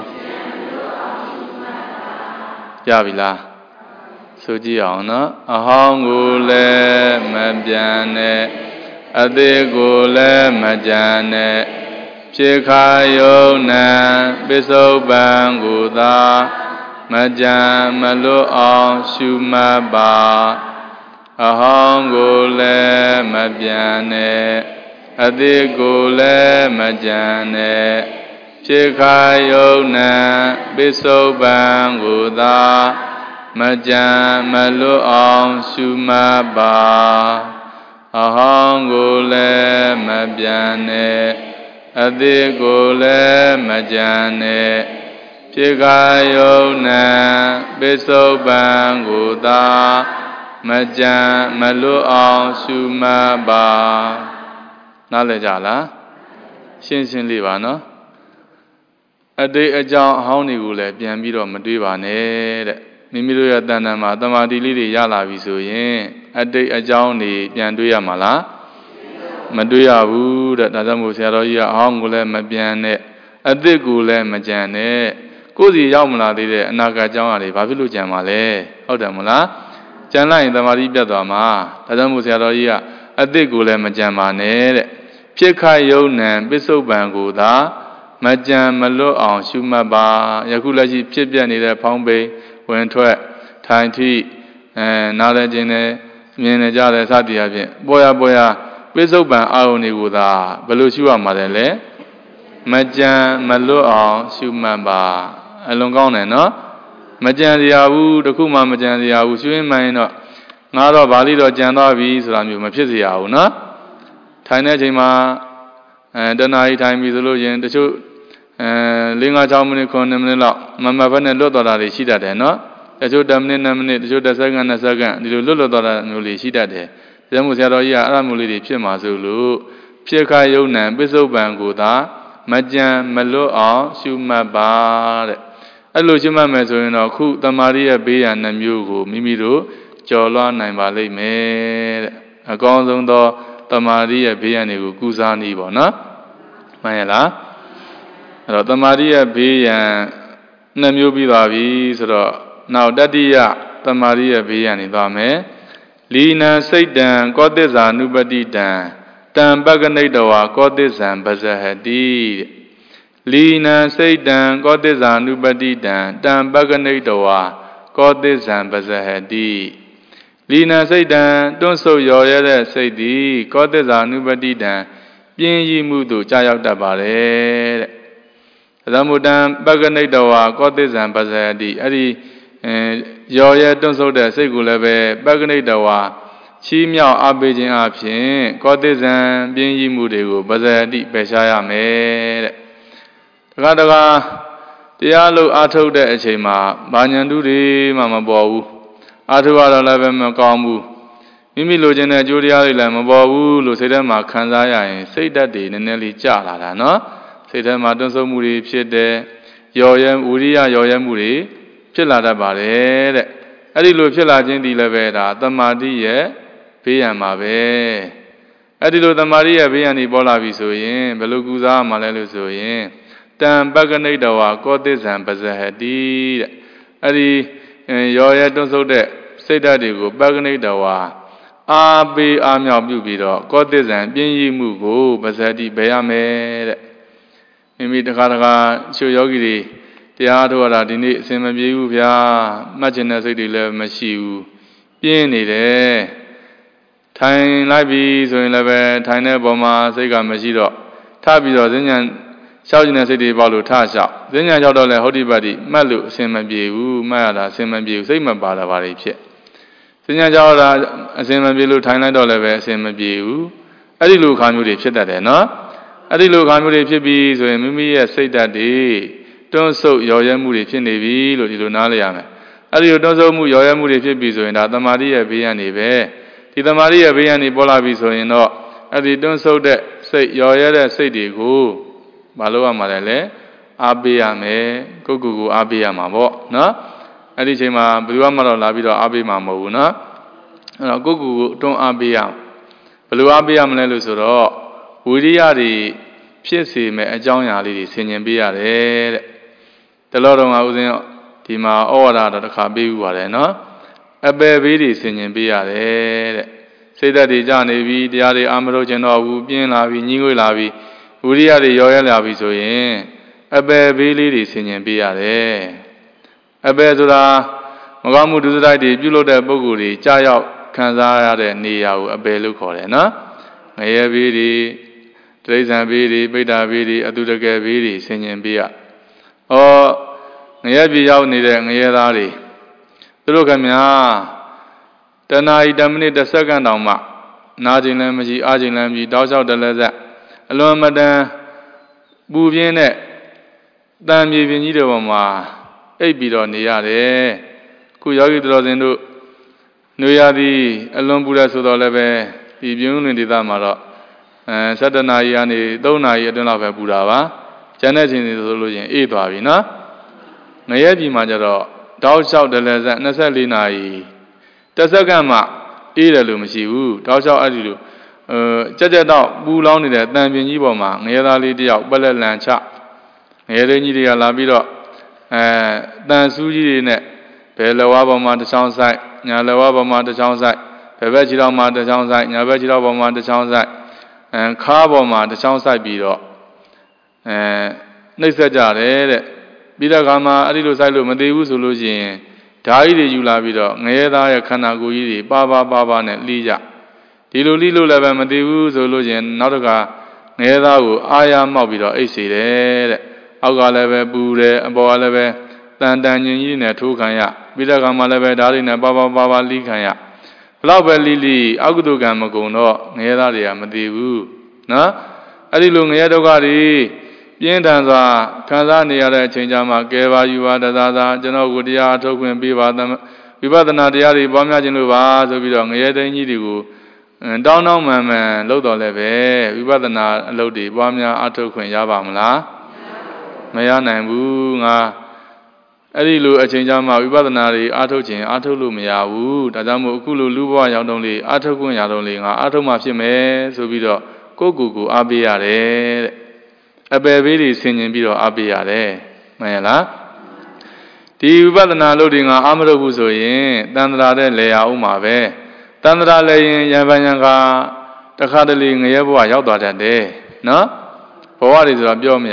ရပြီလားဆိုကြည့်အောင်နော်အဟောင်းကိုလည်းမပြန်နဲ့အသစ်ကိုလည်းမကြံနဲ့ဖြစ်ခယုံနံပစ္စုပန်ကိုသာမကြံမလွတ်အောင်ရှုမှတ်ပါအဟောင်းကိုလည်းမပြန်နဲ့အသစ်ကိုလည်းမကြံနဲ့ဖြစ်ခယုံနံပစ္စုပန်ကိုသာမကြံမလွတ်အောင်ရှုမှတ်ပါအဟောင်းကိုလည်းမပြန်နဲ့အသစ်ကိုလည်းမကြံနဲ့ဖြစ်ခယုံနံပစ္စုပန်ကိုသာမကြံမလွတ်အောင်ရှုမှတ်ပါနားလည်ကြလားရှင်းရှင်းလေးပါနော်အတိတ်အကြောင်းအဟောင်းတွေကိုလည်းပြန်ပြီးတော့မတွေးပါနဲ့တဲ့မိမိတို့ရဲ့တဏ္ဍာမှာတမာတိလေးတွေရလာပြီဆိုရင်အတိတ်အကြောင်းတွေပြန်တွေးရမှာလားမတွေးရဘူးတဲ့ဒါကြောင့်မို့ဆရာတော်ကြီးကအဟောင်းကိုလည်းမပြန်နဲ့အသစ်ကိုလည်းမကြံနဲ့ကိုယ်စီရောက်မလာသေးတဲ့အနာဂတ်အကြောင်းအရာတွေဘာဖြစ်လို့ကြံမှာလဲဟုတ်တယ်မလားကြံလိုက်ရင်တမာတိပြတ်သွားမှာဒါကြောင့်မို့ဆရာတော်ကြီးကအသစ်ကိုလည်းမကြံပါနဲ့တဲ့ဖြစ်ခယုံနံပစ္စုပန်ကိုသာမကြံမလွတ်အောင်ရှုမှတ်ပါယခုလက်ရှိဖြစ်ပြနေတဲ့ဖောင်းပိန်ဝင်ထွက်ထိုင်ထိအဲနားလည်းခြင်းနဲ့မြင်နေကြတဲ့စသည်အပြင်ပေါ်ရပေါ်ရပစ္စုပန်အာရုံတွေကိုသာဘယ်လိုရှုရမှာလဲမကြံမလွတ်အောင်ရှုမှတ်ပါအလွန်ကောင်းတယ်နော်မကြံစရာဘူးတခုမှမကြံစရာဘူးရှုရင်မှရင်တော့ငါတော့ဗာလိတော့ကြံသွားပြီဆိုတာမျိုးမဖြစ်စရာဘူးနော်ထိုင်တဲ့အချိန်မှာအဲတနားရီထိုင်ပြီဆိုလို့ရင်တချို့အဲ၄၅၆မိနစ်9မိနစ်လောက်မမဘက်နဲ့လွတ်သွားတာတွေရှိတတ်တယ်နော်တချို့10မိနစ်2မိနစ်တချို့10စက္ကန့်20စက္ကန့်ဒီလိုလွတ်လွတ်သွားတာမျိုးလေးရှိတတ်တယ်ဒါကြောင့်မို့ဆရာတော်ကြီးကအဲ့ဒါမျိုးလေးတွေဖြစ်မှာဆိုလို့ဖြစ်ခယုံနံပစ္စုပန်ကိုသာမကြံမလွတ်အောင်ရှုမှတ်ပါတဲ့အဲ့လိုရှုမှတ်မယ်ဆိုရင်တော့ခုတမာရီရဲ့ဘေးရန်နှမျိုးကိုမိမိတို့ကျော်လွှားနိုင်ပါလိမ့်မယ်တဲ့အကောင်းဆုံးသောတမာရီရဲ့ဘေးရန်တွေကိုကုစားနည်းပေါ့နော်မှန်ရလားအဲ့တော့တမာရီရဲ့ဘေးရန်နှမျိုးပြီးသွားပြီဆိုတော့နောက်တတိယတမာရီရဲ့ဘေးရန်နေသွားမယ်လီနံစိတ်တံကောသစ္စာနုပတိတံတံပက္ကနိတဝါကောသစ္ဆံပဇဟတိ Lina Satan Godizan Ubadidan Dan Baganitawa Godizan Bazahadi Lina Satan Don't so your Sadi Godizan Ubadidan Bien ye mudu Chayok Dabare Ramudan Baganitawa Godizan Bazahadi Adi Yoya don't so the Segulebe Baganitawa Chi Miao Abijin Apin Godizan Bien ye mudu Bazahadi Beshaya me Gadaga, the Alu Ato de Echema, Banyanduri, Mamma Bow, Atuara Levem Kamu, Mimi Logena, Julia Lamabu, Lucidema, Kanzaya, say that day, Nelly Jala, no? Say that Madonso Muri, Piede, Yoyam, Uria, Yoyam Muri, Pilada Bare, Adilu Pilajin di Levera, the Madia, Piamabe, Adilu the Maria Viani Bola Visoyen, Beluguza, Malelusoyen. Tan Baganitawa, Godizan Bazahadi, Adi, Yoya don't so that, say that you go, Baganitawa, Abi Amia Bubido, Godizan, Bien ye Mugo, Bazadi, Bayame, Mimi the Karaga, Shoyogi, the Adora, the Nate, Semabia, Machina City, Machiu, Bien it, Time Libby, so in Leve, Tine Boma, Sega Machido, Tabido, Zinyan. Shouting city Balu Tasha, then I told a holy body, Malu, Semabu, Mala, Semabu, Sema Bada Varipi. Then I told a Semabu, Tiny Dollar, Semabu, Adilu Kamuri Cheta, no? Adilu Kamuri Pibi, so Mimi say that day, don't so Yoyamuri Pinevi, Ludunaliam. Adilu don't so Yoyamuri Pibi, so in the Maria Vianney, did the Maria Vianney Bolavi, so in all, Adi don't so that say Yoya say they go. Baloa Marele, Abiyame, Gugu Abiyama, no? Adijima, Bluamaro Labido Abimamo, no? Gugu don't Abiyam. Bluabiam Lelusoro, Uriari, Piesi, me a John Yali, singing Biare. The Lord of Mausin, Tima, Ora, the Kabi, no? A baby singing Biare. Say that the Johnny, the Ari Amro Geno, Bien Lavi, Nigo Lavi. Uria the Yoya Lavisoye, a bear Billy singing Biare. A bear Magamu do the idea, below the Boguri, Chaya, Kanzaya, Nia, a belu corena. Naya Bidi, Trace Bidi, Beta Bidi, a Dudaga Bidi, singing Bia. Oh, Naya Bia needed Nayari. The look at me, ah, the night dominate the second Dama. Najin Lamji, Ajin Lamji, dogs out the leather. Alone, Madame Bouvienne, Damn Yevin Yidoma, a bit on the yard, Kuyagi Drozendo, Nuyadi, Alone Buddha Sudoleve, the Bun in the Damara, and Satanayani, Dona Yadana Buddha, Janet in the solution, Edwavina, Nayabi Majaro, Dow shout the lesson, Nasalina, Tasagama, Ida Lumisiu, Dow shout Adilu. Jajada, Bulan in the Dambian Yiboma, Nedali Dia, Balalancha, Nedenia Labido, Dan Suji in it, Pelawabama the sound side, Nalawabama the sound side, Pevajilama the sound side, Navajilabama the sound side, and Carboma the sound side bedo. Next Jare, Bidagama, Adilu Silo, Madevu Solution, Taidi Yulabido, Neda Kanagui, Baba Baba and Lija. Lilo Lilo Leva Madivu, Zolujan, Nadoga, Neda, Aya Mobido, A C, Agaleve, Bude, Boaleve, Dandanyin, Tukaya, Bidagama Leve, Darina, Baba Baba Likaya, Flower Lily, Agudugamagono, Neda, Madivu, Na Adilung Yadogari, Yendanza, Tanzania, Chinjama, Geva, Yuva, Dada, Janogudia, Token, Biva, Vivadana, Diari, Bamia Genuva, Zobidong, Yeden Yidigu. Down now, man, load all leve, we better not load the Bamia Ato Queen Yabamla. Mayana Bunga Adilu, a changeama, we better not the Ato Chin, Ato Lumia, Wu, Tadamu Kulu Luba Yadonli, Ato Queen Yadonli, Ato Mafime, Subido, Gogu, Abiare, a baby singing Bido Abiare, Mayala. The better not loading our Amado Buzoye, Dandra Lea Umabe. Tandra lay Yavanga, the Cadling Yabua Yauda that day, no? For what is Rabiomia?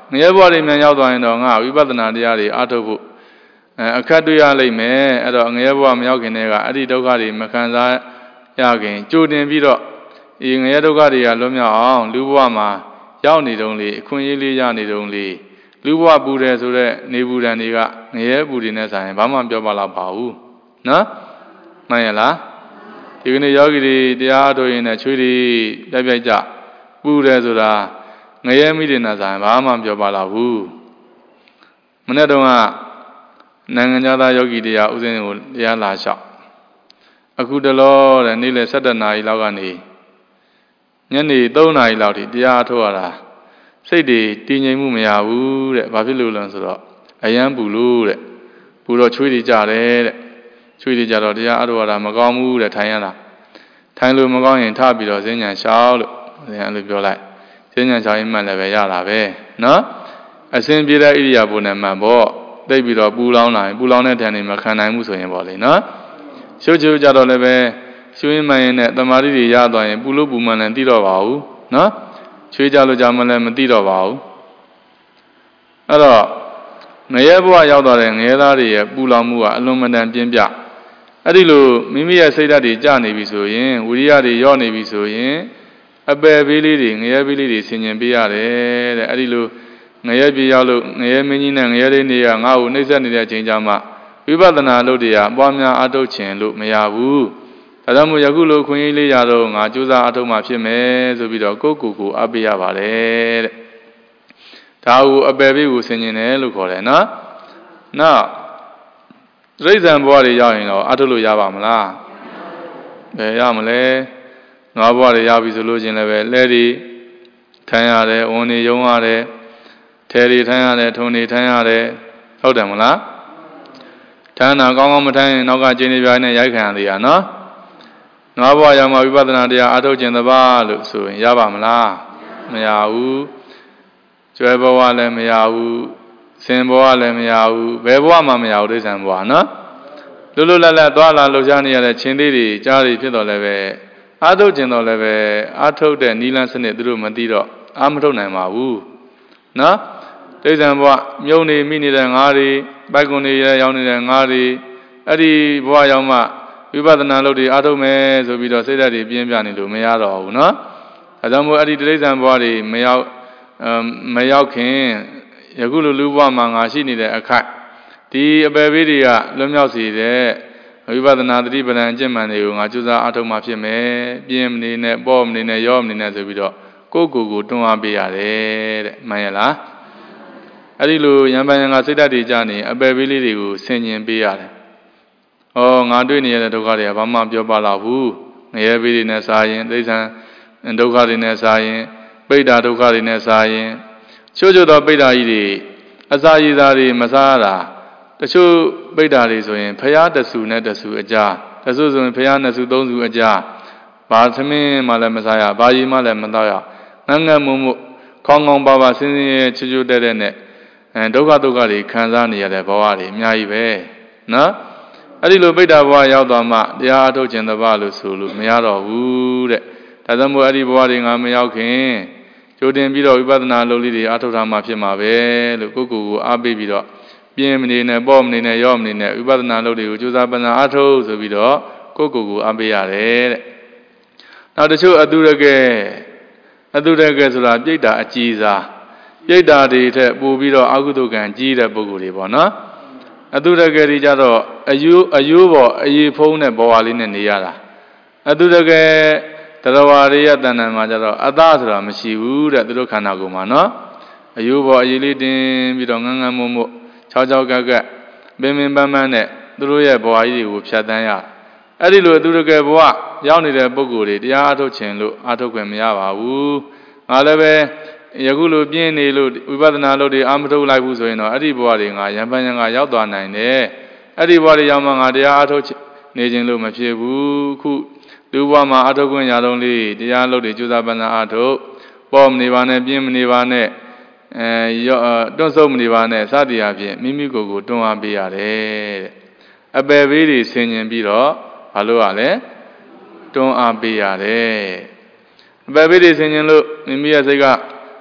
ငရဲဘဝတွေမြန်ရောက်သွားရင်တော့ငါဝိပဿနာတရားတွေအားထုတ်ဖို့အခက်တွေ့ရလိမ့်မယ်အဲ့တော့ငရဲဘဝမရောက်ခင်တည်းကအဲ့ဒီဒုက္ခတွေမခံစားရခင်ကြိုတင်ပြီးတော့ဒီငရဲဒုက္ခတွေကလွတ်မြောက်အောင်လူဘဝမှာရောက်နေတုံးလေအခွင့်အရေးလေးရနေတုံးလေလူဘဝပူတယ်ဆိုတော့နေဘူးတန်တွေကငရဲပူတွေနဲ့ဆိုင်ဘာမှပြောပါတော့ပါဘူးနော်မှန်ရလားဒီကနေ့ယောဂီတွေတရားအားထုတ်ရင်လည်းချွေးတွေတိုက်ပြိုက်ကြပူတယ်ဆိုတာငရဲမိတွေနဲ့ဆိုင်ဘာမှပြောပါတော့ဘူးမနေ့တုန်းကနိုင်ငံသားယောဂီတရားဥစဉ်ကိုတရားလာလျှောက်အခုတလောတဲ့နေ့လယ်၁၇နာရီလောက်ကနေညနေ၃နာရီလောက်ထိတရားအားထုတ်ရတာစိတ်တွေတည်ငြိမ်မှုမရဘူးတဲ့ဘာဖြစ်လို့လဲဆိုတော့အယမ်းပူလို့တဲ့ပူတော့ချွေးတွေကြတယ်တဲ့ချွေးတွေကြတော့တရားအားထုတ်ရတာမကောင်းဘူးတဲ့ထိုင်ရတာထိုင်လို့မကောင်းရင်ထပြီးတော့ဈဉ္ဉံလျှောက်လို့အဲ့လိုပြောလိုက်ဈဉ္ဉံလျှောက်ရင်မှလည်းပဲရတာပဲနော်အစဉ်ပြေတဲ့ဣရိယာပုနဲ့မှန်ပေါ့တိတ်ပြီးတော့ပူလောင်းလာရင်ပူလောင်းတဲ့ထန်နေမခံနိုင်မှုဆိုရင်ပေါ့လေနော်ရှုပ်ချိုးကြတော့လည်းပဲရှုရင်းမှန်ရင်နဲ့တမာတိတွေရသွားရင်ပူလို့ပူမှန်လည်းသိတော့ပါဘူးနော်ချွေးကြလို့ကြမှလည်းမသိတော့ပါဘူးအဲ့တော့ငရဲဘဝရောက်သွားတဲ့ငရဲသားတွေရဲ့ပူလောင်မှုကအလွန်မတန်ပြင်းပြအဲ့ဒီလိုမိမိရဲ့စိတ်ဓာတ်တွေကျနေပြီဆိုရင်ဝိရိယတွေလျော့နေပြီဆိုရင်အပယ်ပေးလေးတွေငရဲပေးလေးတွေဆင်ញင်ပေးရတယ်တဲ့အဲ့ဒီလိုငရဲပြေရောက်လို့ငရဲမင်းကြီးနဲ့ငရဲလေးတွေကငါ့ကိုနှိမ့်ဆက်နေတဲ့အချိန်ကြမှာဝိပဿနာလုပ်တရားပွားများအားထုတ်ခြင်းလို့မရဘူးဒါကြောင့်မို့ယခုလိုခွင့်ရလေးရတော့ငါကြိုးစားအားထုတ်မှဖြစ်မယ်ဆိုပြီးတော့ကိုယ့်ကိုယ်ကိုအားပေးရပါတယ်တဲ့ဒါကိုအပယ်ပေးကိုဆင်ញင်တယ်လို့ခေါ်တယ်နော်နောက်တိရစ္ဆာန်ဘဝတွေရောက်ရင်တော့အားထုတ်လို့ရပါမလားဘယ်ရမလဲငါးဘဝတွေရောက်ပြီဆိုလို့ချင်းလည်းပဲလဲတွေထိုင်ရတယ်ဝန်တွေယုံရတယ်ထဲတွေထိုင်ရတယ်ထုံတွေထိုင်ရတယ်ဟုတ်တယ်မလားထမ်းတာကောင်းကောင်းမထိုင်ရင်နောက်ကကျင်းနေပြိုင်နဲ့ရိုက်ခံရသေးရနော်ငါးဘဝရောက်မှဝိပဿနာတရားအားထုတ်ခြင်းတပါးလို့ဆိုရင်ရပါမလားမရဘူးကျွဲဘဝလည်းမရဘူးစင်ဘဝလည်းမရဘူးဘယ်ဘဝမှမရဘူးဒိဋ္ဌံဘဝနော်လွတ်လွတ်လပ်လပ်သွားလာလှုပ်ရှားနေရတဲ့ခြင်းသေးတွေကြားတွေဖြစ်တော့လည်းပဲအားထုတ်ခြင်းတော့လည်းပဲအားထုတ်တဲ့နီလန်းစနစ်သူတို့မသိတော့အားမထုတ်နိုင်ပါဘူးနော်ဒိဋ္ဌံဘဝမြုံနေမိနေတဲ့ငါးတွေပိုက်ကွန်တွေရောက်နေတဲ့ငါးတွေအဲ့ဒီဘဝရောက်မှဝိပဿနာလုပ်တွေအားထုတ်မယ်ဆိုပြီးတော့စိတ်ဓာတ်တွေပြင်းပြနေလို့မရတော့ဘူးနော်အဲကြောင့်မို့အဲ့ဒီဒိဋ္ဌံဘဝတွေမရောက်မရောက်ခင်ယခုလိုလူဘဝမှာငါရှိနေတဲ့အခိုက်ဒီအပယ်ပေးတွေကလွတ်မြောက်စေတဲ့ဝိပဿနာတတိပဒံအကျင့်မှန်တွေကိုငါကြိုးစားအားထုတ်မှဖြစ်မယ်ပြင်းမနေနဲ့ပေါ့မနေနဲ့ရောမနေနဲ့ဆိုပြီးတော့ကိုယ့်ကိုယ်ကိုတွန်းအားပေးရတယ်တဲ့မှန်ရလားအဲ့ဒီလိုရံပန်ရံကစိတ်ဓာတ်တွေကြနေအပယ်ပေးလေးတွေကိုဆင်ញင်ပေးရတယ်။ဩငါတွေ့နေရတဲ့ဒုက္ခတွေကဘာမှပြောပါတော့ဘူး။ငရဲပေးတွေနဲ့စားရင်သိစ္ဆာဒုက္ခတွေနဲ့စားရင်ပိဋ္ဌာဒုက္ခတွေနဲ့စားရင်ချို့ချို့သောပိဋ္ဌာကြီးတွေအစာရည်သားတွေမစားရတာတချို့ပိဋ္ဌာတွေဆိုရင်ဖျားတဆူနဲ့တဆူအကြားတဆူဆိုရင်ဖျားနှစ်ဆူသုံးဆူအကြားဘာသမင်းမှလည်းမစားရဘာရည်မှလည်းမတော့ရငန်းငန်းမုံမုံခေါင်းခေါင်းပါပါဆင်းဆင်းရဲချွတ်ချွတ်တဲ့တဲ့နဲ့အဲဒုက္ခဒုက္ခတွေခံစားနေရတဲ့ဘဝတွေအများကြီးပဲနော်အဲ့ဒီလိုပိဋ္ဌာဘဝရောက်သွားမှတရားအထုတ်ခြင်းတပါလို့ဆိုလို့မရတော့ဘူးတဲ့ဒါကြောင့်မို့အဲ့ဒီဘဝတွေငါမရောက်ခင်ကြိုတင်ပြီးတော့ဝိပဿနာလုပ်လေးတွေအထုတ်ထားမှဖြစ်မှာပဲလို့ကိုယ့်ကိုယ်ကိုအားပေးပြီးတော့ပြင်းမနေနဲ့ပေါ့မနေနဲ့ရောမနေနဲ့ဝိပဿနာလုပ်တွေကိုကြိုးစားပန်းစားအထုတ်ဆိုပြီးတော့ကိုယ့်ကိုယ်ကိုအားပေးရတယ်တဲ့နောက်တချို့အတုရကဲအတုရကဲဆိုတာပြိဋ္ဌာအကြည်စားပြိဋ္ဌာတွေထက်ပိုပြီးတော့အကုသိုလ်ကံကြီးတဲ့ပုဂ္ဂိုလ်တွေပေါ့နော်အတုရကဲတွေကြတော့အယိုးအယိုးပေါ်အရေးဖုံးတဲ့ဘဝလေးနဲ့နေရတာအတုရကဲတရားဝါရိယတဏ္ဍာမှာကြတော့အသားဆိုတာမရှိဘူးတဲ့သူတို့ခန္ဓာကိုယ်မှာနော်အယိုးပေါ်အရေးလေးတင်ပြီးတော့ငန်းငန်းမုံမုံချောက်ချောက်ကက်ကက်ပင်ပင်ပန်းပန်းနဲ့သူတို့ရဲ့ဘဝကြီးတွေကိုဖြတ်တန်းရအဲ့ဒီလိုအတုရကဲဘဝရောက်နေတဲ့ပုဂ္ဂိုလ်တွေတရားအထုတ်ခြင်းလို့အထုတ်ခွင့်မရပါဘူးငါလည်းပဲယခုလိုပြင်းနေလို့ဝိပဿနာလုပ်တွေအာမထုတ်လိုက်ဘူးဆိုရင်တော့အဲ့ဒီဘဝတွေငါရံပန်းရံကရောက်သွားနိုင်တယ်အဲ့ဒီဘဝတွေရောက်မှငါတရားအထုတ်နေခြင်းလို့မဖြစ်ဘူးခုလူဘဝမှာအထုတ်ခွင့်ရတော့လေတရားလုပ်တွေကြိုးစားပန်းစားအထုတ်ပေါ့မနေပါနဲ့ပြင်းမနေပါနဲ့အဲတွန့်ဆုတ်မနေပါနဲ့စသည်အဖြစ်မိမိကိုယ်ကိုတွန်းအားပေးရတယ်တဲ့အပယ်ပေးတွေဆင်ញင်ပြီးတော့ဘာလို့ရလဲတွန်းအားပေးရတယ်အပယ်ပေးတွေဆင်ញင်လို့မိမိရဲ့စိတ်က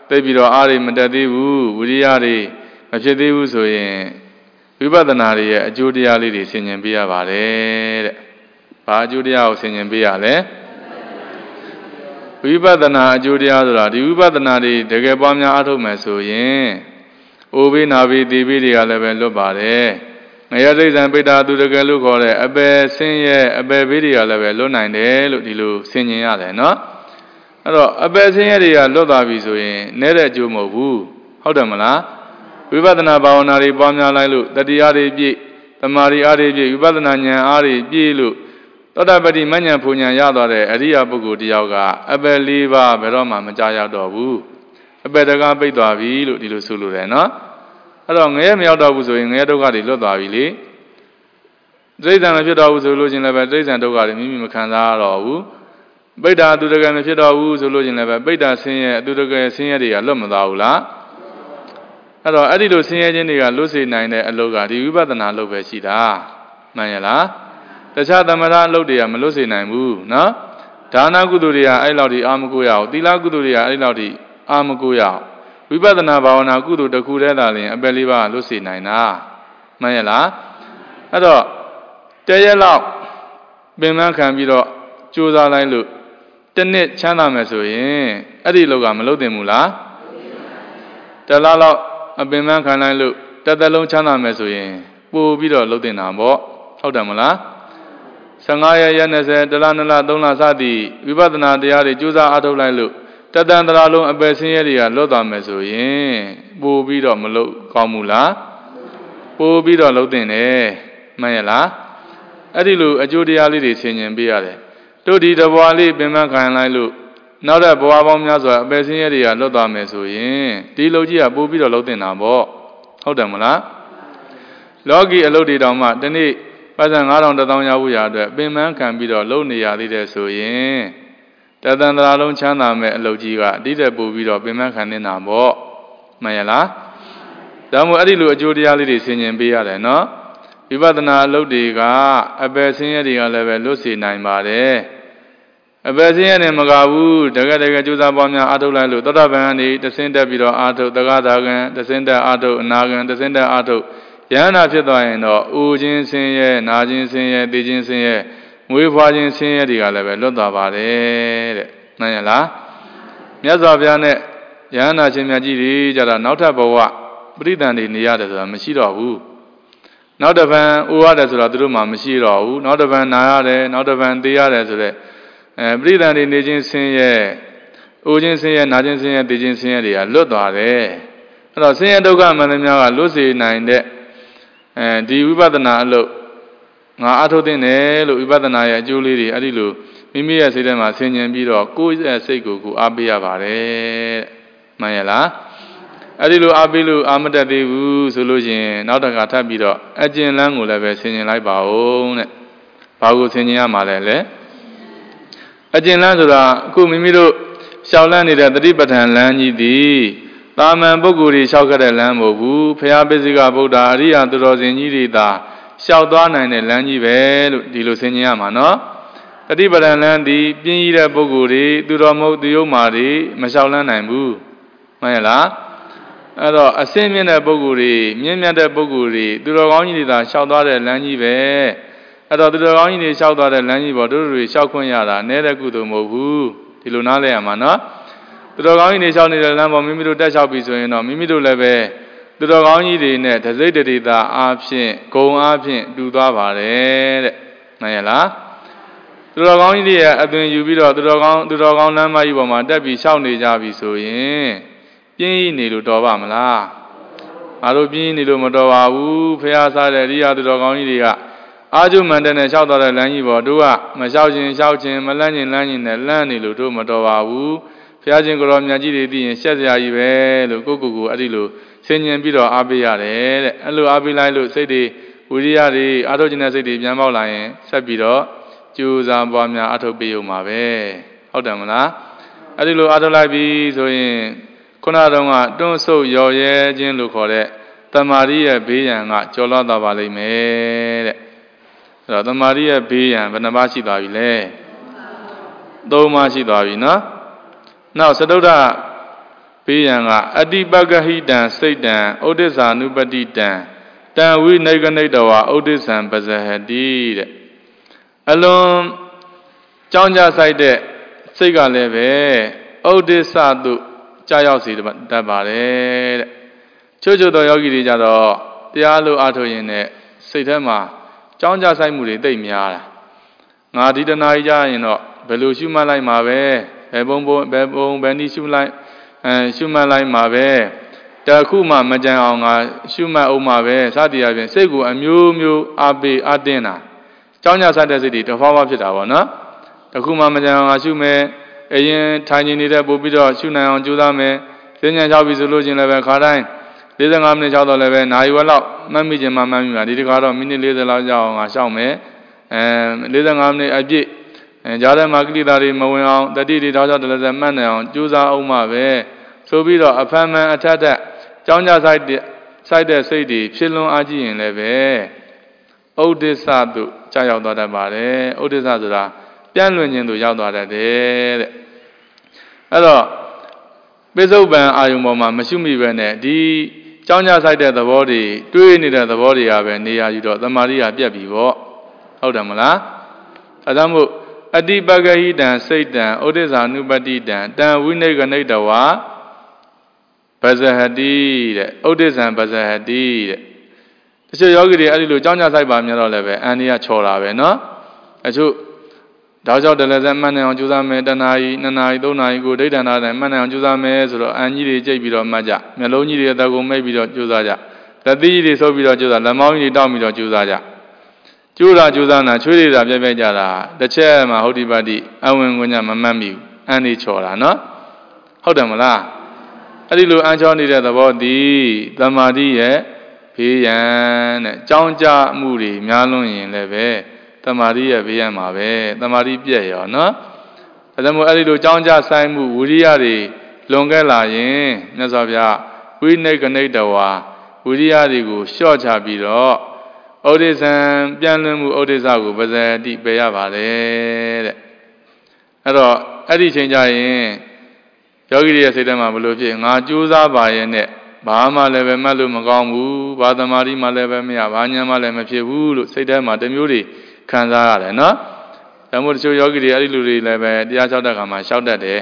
သိပြီးတော့အားတွေမတက်သေးဘူးဝိရိယတွေမဖြစ်သေးဘူးဆိုရင်ဝိပဿနာတွေရဲ့အကျိုးတရားလေးတွေဆင်ခြင်ပေးရပါတယ်တဲ့။ဘာအကျိုးတရားကိုဆင်ခြင်ပေးရလဲ။ဝိပဿနာအကျိုးတရားဆိုတာဒီဝိပဿနာတွေတကယ်ပွားများအားထုတ်မယ်ဆိုရင်အိုဘေးနာဘေးသေဘေးတွေကလည်းပဲလွတ်ပါတယ်။ငရတိဇံပိဋ္ဌာသူတကယ်လို့ခေါ်တဲ့အပယ်ဆင်းရဲအပယ်ဘေးတွေကလည်းပဲလွတ်နိုင်တယ်လို့ဒီလိုဆင်ခြင်ရတယ်နော်။အဲ့တော့အပယ်ဆင်းရဲတွေကလွတ်သွားပြီဆိုရင်နဲတဲ့အကျိုးမဟုတ်ဘူးဟုတ်တယ်မလားဝိပဿနာဘာဝနာတွေပွားများလိုက်လို့တတိယတွေပြည့်တမာရီအားတွေပြည့်ဝိပဿနာဉာဏ်အားတွေပြည့်လို့သောတာပတိမဉ္ဇဉ်ဖူဉဏ်ရသွားတဲ့အရိယာပုဂ္ဂိုလ်တယောက်ကအပယ်လေးပါးဘယ်တော့မှမကြရောက်တော့ဘူးအပယ်တကားပိတ်သွားပြီလို့ဒီလိုဆိုလိုတယ်နော်အဲ့တော့ငရဲမရောက်တော့ဘူးဆိုရင်ငရဲဒုက္ခတွေလွတ်သွားပြီလေတိဋ္ဌာန်မဖြစ်တော့ဘူးဆိုလို့ချင်းလည်းပဲတိဋ္ဌာန်ဒုက္ခတွေမိမိမခံစားရတော့ဘူးပိဋ္ဌာအတုတကယ်မဖြစ်တော့ဘူးဆိုလို့ချင်းလည်းပဲပိဋ္ဌာဆင်းရဲအတုတကယ်ဆင်းရဲတွေကလွတ်မသွားဘူးလားအဲ့တော့အဲ့ဒီလိုဆင်းရဲခြင်းတွေကလွတ်စေနိုင်တဲ့အလုပ်ကဒီဝိပဿနာအလုပ်ပဲရှိတာမှန်ရလားတခြားသမထအလုပ်တွေကမလွတ်စေနိုင်ဘူးနော်ဒါနကုသိုလ်တွေကအဲ့လောက်ထိအာမကိုရအောင်သီလကုသိုလ်တွေကအဲ့လောက်ထိအာမကိုရအောင်ဝိပဿနာဘာဝနာကုသိုလ်တစ်ခုတည်းသာလျှင်အပယ်လေးပါးလွတ်စေနိုင်တာမှန်ရလားအဲ့တော့တရက်လောက်ပင်မခံပြီးတော့ကြိုးစားလိုက်လို့တစ်နှစ်ချမ်းသာမယ်ဆိုရင်အဲ့ဒီလောက်ကမလုပ်သင့်ဘူးလားတလားလောက်အပင်မခံလိုက်လို့တစ်သက်လုံးချမ်းသာမယ်ဆိုရင်ပို့ပြီးတော့လုပ်သင့်တာပေါ့ဟုတ်တယ်မလားဆယ်ငါးရက်ရက်နှစ်ဆယ်တလားနှစ်လားသုံးလားစသည်ဝိပဿနာတရားတွေကြိုးစားအားထုတ်လိုက်လို့တတန်တရာလုံးအပယ်ဆင်းရဲတွေကလွတ်သွားမယ်ဆိုရင်ပို့ပြီးတော့မလုပ်ကောင်းဘူးလားပို့ပြီးတော့လုပ်သင့်တယ်မှန်ရလားအဲ့ဒီလိုအကျိုးတရားလေးတွေဆင်ခြင်ပေးရတယ်တို့ဒီတဘွားလေးပင်မခံလိုက်လို့နောက်တဲ့ဘဝပေါင်းများစွာအပယ်ဆင်းရဲတွေကလွတ်သွားမယ်ဆိုရင်ဒီလူကြီးကပို့ပြီးတော့လုပ်သင့်တာပေါ့ဟုတ်တယ်မလားလောကီအလုပ်တွေတောင်မှဒီနေ့ပတ်စံငါးထောင်တစ်သောင်းရဖို့ရအတွက်ပင်မခံပြီးတော့လုပ်နေရသေးတယ်ဆိုရင်တသန္တရာလုံးချမ်းသာမဲ့အလုပ်ကြီးကအတိတ်တက်ပို့ပြီးတော့ပင်မခံနေတာပေါ့မှန်ရလားဒါမှမဟုတ်အဲ့ဒီလိုအကျိုးတရားလေးတွေဆင်ခြင်ပေးရတယ်နော်ဝိပဿနာအလုပ်တွေကအပယ်ဆင်းရဲတွေကလည်းပဲလွတ်စေနိုင်ပါတယ်အပယ်ဆင်းရဲနဲ့မကဘူးတကယ်တကယ်ကြိုးစားပွားများအားထုတ်လိုက်လို့သောတာပန်ကနေတဆင်းတက်ပြီးတော့အားထုတ်သဂ္ဂတာကံတဆင်းတက်အားထုတ်အနာကံတဆင်းတက်အားထုတ်ယန္နာဖြစ်သွားရင်တော့အိုခြင်းဆင်းရဲနာခြင်းဆင်းရဲသိခြင်းဆင်းရဲမွေးဖွားခြင်းဆင်းရဲတွေကလည်းပဲလွတ်သွားပါတယ်တဲ့မှန်ရလားမြတ်စွာဘုရားနဲ့ယန္နာချင်းမြတ်ကြီးတွေကြတာနောက်ထပ်ဘဝပရိသန်တွေနေရတယ်ဆိုတာမရှိတော့ဘူးနောက်တစ်ပံအိုရတယ်ဆိုတာသူတို့မှမရှိတော့ဘူးနောက်တစ်ပံနာရတယ်နောက်တစ်ပံသေရတယ်ဆိုတဲ့အဲပရိသန်တွေနေခြင်းဆင်းရဲအိုခြင်းဆင်းရဲနာခြင်းဆင်းရဲသိခြင်းဆင်းရဲတွေကလွတ်သွားတယ်အဲ့တော့ဆင်းရဲဒုက္ခမှန်သမျှကလွတ်စေနိုင်တဲ့အဲဒီဝိပဿနာအလုပ်ငါအားထုတ်တဲ့တယ်လို့ဝိပဿနာရဲ့အကျိုးလေးတွေအဲ့ဒီလိုမိမိရဲ့စိတ်ထဲမှာဆင်ញင်ပြီးတော့ကိုယ်ရဲ့စိတ်ကိုကိုအားပေးရပါတယ်မှန်ရလားအဲ့ဒီလိုအားပေးလို့အာမတက်သေးဘူးဆိုလို့ရှင်နောက်တစ်ခါထပ်ပြီးတော့အကျဉ်းလန်းကိုလည်းပဲဆင်ញင်လိုက်ပါဦးတဲ့ဘာကိုဆင်ញင်ရမှာလဲလဲအကျဉ်းလန်းဆိုတာအခုမိမိတို့ရှောက်လန်းနေတဲ့တတိပဋ္ဌာန်လမ်းကြီးသည်တာမန်ပုဂ္ဂိုလ်တွေလျှောက်ခဲ့တဲ့လမ်းမဟုတ်ဘူးဖရာပိစိကဗုဒ္ဓအရိယာသူတော်စင်ကြီးတွေသာလျှောက်သွားနိုင်တဲ့လမ်းကြီးပဲလို့ဒီလိုဆင်ញင်ရမှာနော်တတိပဋ္ဌာန်လမ်းသည်ပြင်းကြီးတဲ့ပုဂ္ဂိုလ်တွေသူတော်မဟုတ်သူယုံမာတွေမလျှောက်လန်းနိုင်ဘူးမှန်ရလားအဲ့တော့အစင်းမြင့်တဲ့ပုဂ္ဂိုလ်တွေမြင့်မြတ်တဲ့ပုဂ္ဂိုလ်တွေသူတော်ကောင်းကြီးတွေသာလျှောက်သွားတဲ့လမ်းကြီးပဲအဲ့တော့သူတော်ကောင်းကြီးတွေလျှောက်သွားတဲ့လမ်းကြီးပေါ်တို့တွေလျှောက်ခွင့်ရတာနည်းတဲ့ကုသိုလ်မဟုတ်ဘူးဒီလိုနားလဲရမှာနော်သူတော်ကောင်းကြီးတွေလျှောက်နေတဲ့လမ်းပေါ်မိမိတို့တက်လျှောက်ပြီဆိုရင်တော့မိမိတို့လည်းပဲသူတော်ကောင်းကြီးတွေနဲ့တစိတ်တဒေတာအားဖြင့်ဂုံအားဖြင့်တူသွားပါတယ်တဲ့မှန်ရလားသူတော်ကောင်းကြီးတွေရဲ့အသွင်ယူပြီးတော့သူတော်ကောင်းသူတော်ကောင်းလမ်းမကြီးပေါ်မှာတက်ပြီးလျှောက်နေကြပြီဆိုရင်ပြင်းကြီးနေလို့တော်ပါမလားအားလို့ပြင်းနေလို့မတော်ပါဘူးဖះစားတဲ့ရိယာသူတော်ကောင်းကြီးတွေကအာကျုမန္တနဲ့လျှောက်သွားတဲ့လမ်းကြီးပေါ်တို့ကမလျှောက်ခြင်းလျှောက်ခြင်းမလန့်ခြင်းလန့်ခြင်းနဲ့လန့်နေလို့တို့မတော်ပါဘူးဖះခြင်းကိုယ်တော်မြတ်ကြီးတွေသိရင်ရှက်စရာကြီးပဲလို့ကိုကိုကိုအဲ့ဒီလိုဆင်ញင်ပြီးတော့အားပေးရတယ်တဲ့အဲ့လိုအားပေးလိုက်လို့စိတ်တွေဝိရိယတွေအားထုတ်ခြင်းတဲ့စိတ်တွေပြန်ပေါက်လာရင်ဆက်ပြီးတော့ကြိုးစားပွားများအားထုတ်ပေးရုံပါပဲဟုတ်တယ်မလားအဲ့ဒီလိုအားထုတ်လိုက်ပြီဆိုရင်ခုနတုန်းကတွန်းဆုပ်ရော်ရဲခြင်းလို့ခေါ်တဲ့တမာရီရဲ့ဘေးရန်ကကျော်လွှားသွားပါလိမ့်မယ်တဲ့အဲ့တော့တမာရီရဲ့ဘေးရန်ဘယ်နှပါးရှိသွားပြီလဲသုံးပါးရှိသွားပြီနော်နောက်သတုဒ္ဓ Piyanga Adipagahidan Satan Odessa Nupaditan Dan we Naganadawa Odessan Bazahadi Alone Janja Side Sega Leve Odessa do Jayasi Dabare Chojo the Yogi Jado Dialo Ato in it Satama Janja Saimuri de Miara Nadida Naija you know Belushuma like Mave Bebombo Bebom Benny Shumai and Shuma like Mave Takuma Majanga Shuma Omave Sadia Segu and Mu Mu Abe Adena Janja Sada City to follow up the Tawana Takuma Majanga Shume Ayan Tiny Nida Bobido Shuna on Judame then Yabi Solution level Karain Little Amni Chado level Naiwala Mammy Mamma Didicado Mini Little Laja Shaume and Little Amni Aji and Jada Magli Dari Mawang the Didi Dada the man on Juza Omave so be a family attack Janja side side city Chilon Aji in leve Odessadu Chayao Dada Bare Odessa Pianlun into Yauda de Hello Besoban Ayumoma Masumi Vene D Janja side the body doing it at the body of Nia you the Maria Biabivo Odamala Adamu Adibagahi dan Satan Odessa Nubadi dan Dan Wineganadawa Bazahadi Odessan Bazahadi So Yogi Alilu Janja Saiba Miro Leve and Nia Chola no Achu Dajo de Lezaman on Juzame Danai Nanai Donai go data and man on Juzame and Yidi Jabiro Maja Meloni the Dago maybe Juzaja the Didi Sobiro Juza the Mauni Domino Juzaja Jura Juzana Churi Rabjala the chair my holy body Awen Winyama Mami and each chola no Hodamala Adilu Anjoni the body the Madi Pian Janja Muri Mialun Leve the Maria Viamabe, the Marie Pia, no? Adamu Alido Janja Saimu, Uriari, Longela, Nazavia, we Neganadawa, Uriarigo, Shorta Biro, Odessan, Pianamu Odesago, Bazadi Beavale. Ado, Adi Chanjain, Yogi Sedama Bulupi, Najuza by a net, Bahama Leve Malu Magamu, Badamari Maleve Mia, Vanya Malemafi, Sedama, the Muri. Kanzara, no? The Murchu Yogi, Aliluri, Leve, the Achadakama, shouted there.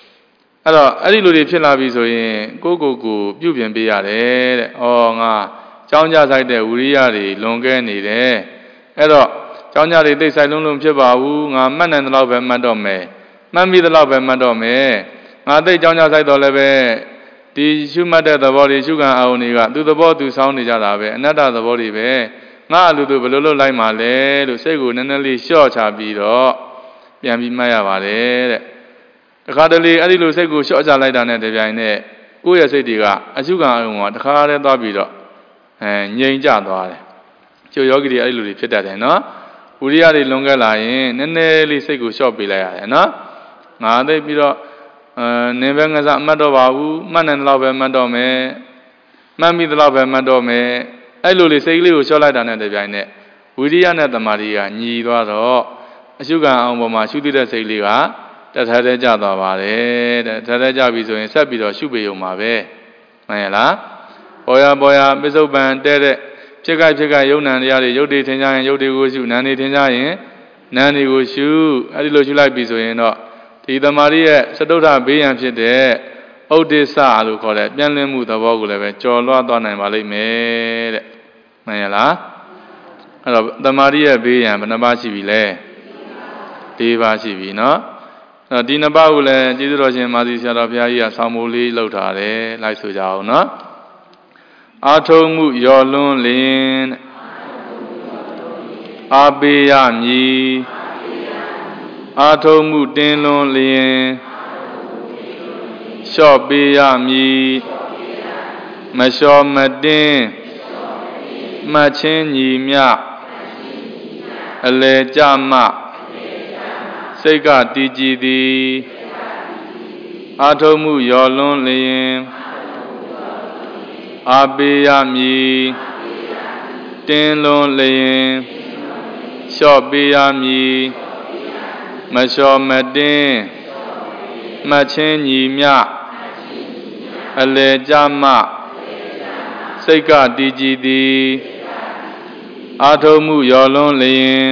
Hello, Aliluri Pilaviso in Gogo, Bubian Biare, oh, Janja side, Uriari, Longani there. Hello, Janja, they say Lunum Chibahu, man and love and madame. Mammy the love and madame. Are they Janja side or Leve? The Shumada the body, sugar only got to the board to sound each other, another the body way. Nga ludu belolo lai male lu segu nanali short chabiro pian maya vale takadali adi lu segu short cha lai da ne de pian ne ko ye siat ti ka achukan ayun ko takha le twa pi do eh nyein ja twa de chiu yogi de adi lu de phit tat de no Uriya de long ket la yin ne ne li siat ko short pi lai ya de no nga thai pi do eh nin be nga sa amat do ba bu mat nan law be mat do me mat mi law be mat do me Eluli Segli was all like another Vianet. Widiana the Maria, Nido, Sugar on Boma, Shudida Segliga, that had a jada vale, that had a job is in Sabido, Shubio Mave. Mayala, Boya Boya, Besoban, Dede, Cheka Cheka Yona, Yadi, Yodi Tenja, Yodi Gushu, Nani Tenja, Nani Gushu, Adilo July Bisoino, the Maria, Sadota Bay and Fide. Odessa, I call it. Bianlemu the Vogule, Cholo, Don and Valley made Mayala. The Maria B and Nabashi Ville. Diva Shivino. Dina Baule, Jidrojan Madisha of Yaya, Samuli, Lotare, like Sujao, no? Atomu, your lonely Abiyami Atomu, Den lonely. Shopiyami Mashomadin Machin Yimya Alejama Sega Dijidi Atomu Yolon Lin Abiyami Tinlon Lin Shopiyami Mashomadin Machin Yimya အလေကြမှစိတ်ကတည်ကြည်သည်အာထုံမှုရော်လွန်းလျင်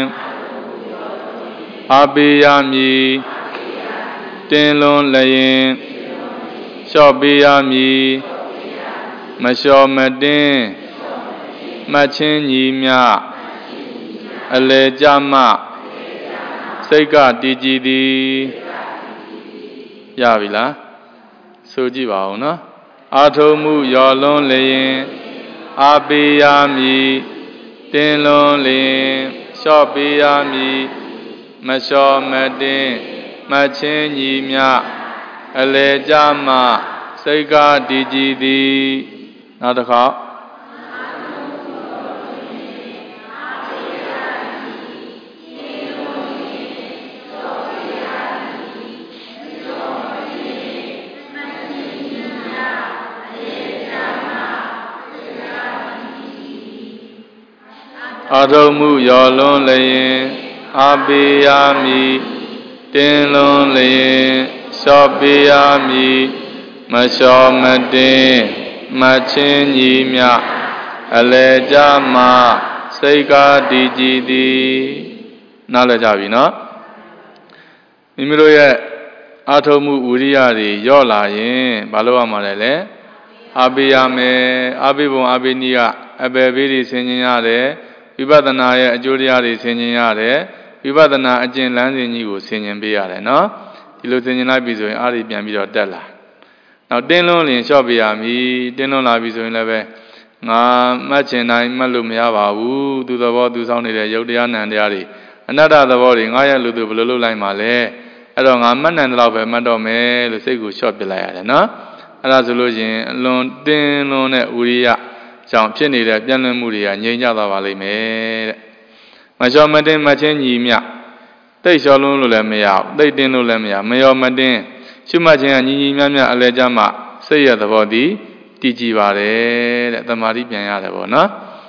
အားပေးရမည်တင်းလွန်လျင်လျှော့ပေးရမည်မလျှော်မတင်းမှတ်ချင်းညီမြအလေကြမှစိတ်ကတည်ကြည်သည်ရပြီလားဆိုကြည့်ပါဦးနော်အာထုံမှုရော်လွန်းလျင်အားပေးရမည်တင်းလွန်လျင်လျှော့ပေးရမည်မလျှော်မတင်းမှတ်ချင်းညီမြအလေကြမှစိတ်ကတည်ကြည်သည်နောက်တစ်ခါအာထုံမှုရော်လွန်းလျင်အားပေးရမည်တင်းလွန်လျင်လျှော့ပေးရမည်မလျှော်မတင်းမှတ်ချင်းညီမြအလေကြမှစိတ်ကတည်ကြည်သည်နားလည်ကြပြီနော်မိမိတို့ရဲ့အာထုံမှုဝိရိယတွေရော့လာရင်ဘာလို့ရမှာလဲလဲအားပေးရမယ်အားပေးပုံအားပေးနည်းကအပယ်ပေးတွေဆင်ခြင်ရတယ်ဝိပဿနာရဲ့အကျိုးတရားတွေဆင်ခြင်ရတယ်ဝိပဿနာအကျင့်လမ်းစဉ်ကြီးကိုဆင်ခြင်ပေးရတယ်နော်ဒီလိုဆင်ခြင်လိုက်ပြီဆိုရင်အားတွေပြန်ပြီးတော့တက်လာနောက်တင်းလွန်းလျင်လျှော့ပေးရမည်တင်းလွန်းလာပြီဆိုရင်လည်းပဲငါမှတ်ချင်တိုင်းမှတ်လို့မရပါဘူးသူသဘောသူဆောင်နေတဲ့ယုတ်တရားနံတရားတွေအနတ္တသဘောတွေငါရဲ့လူသူဘယ်လိုလုပ်လိုက်မှာလဲအဲ့တော့ငါမှတ်နိုင်တဲ့လောက်ပဲမှတ်တော့မယ်လို့စိတ်ကိုလျှော့ပစ်လိုက်ရတယ်နော်အဲ့ဒါဆိုလို့ရင်အလွန်တင်းလွန်းတဲ့ဝိရိယကြောင့်ဖြစ်နေတဲ့ပြန့်လွင့်မှုတွေကငြိမ်းချသွားပါလိမ့်မယ်တဲ့မလျှော်မတင်းမချင်းညီမြတိတ်လျှော်လွန်းလို့လည်းမရဘူးတိတ်တင်းလို့လည်းမရမလျော်မတင်းရှုမှတ်ခြင်းကညီညီမြမြအလဲကြမှစိတ်ရဲ့သဘောတည်တည်ကြည်ပါတယ်တဲ့တမာတိပြန်ရတယ်ပေါ့နော်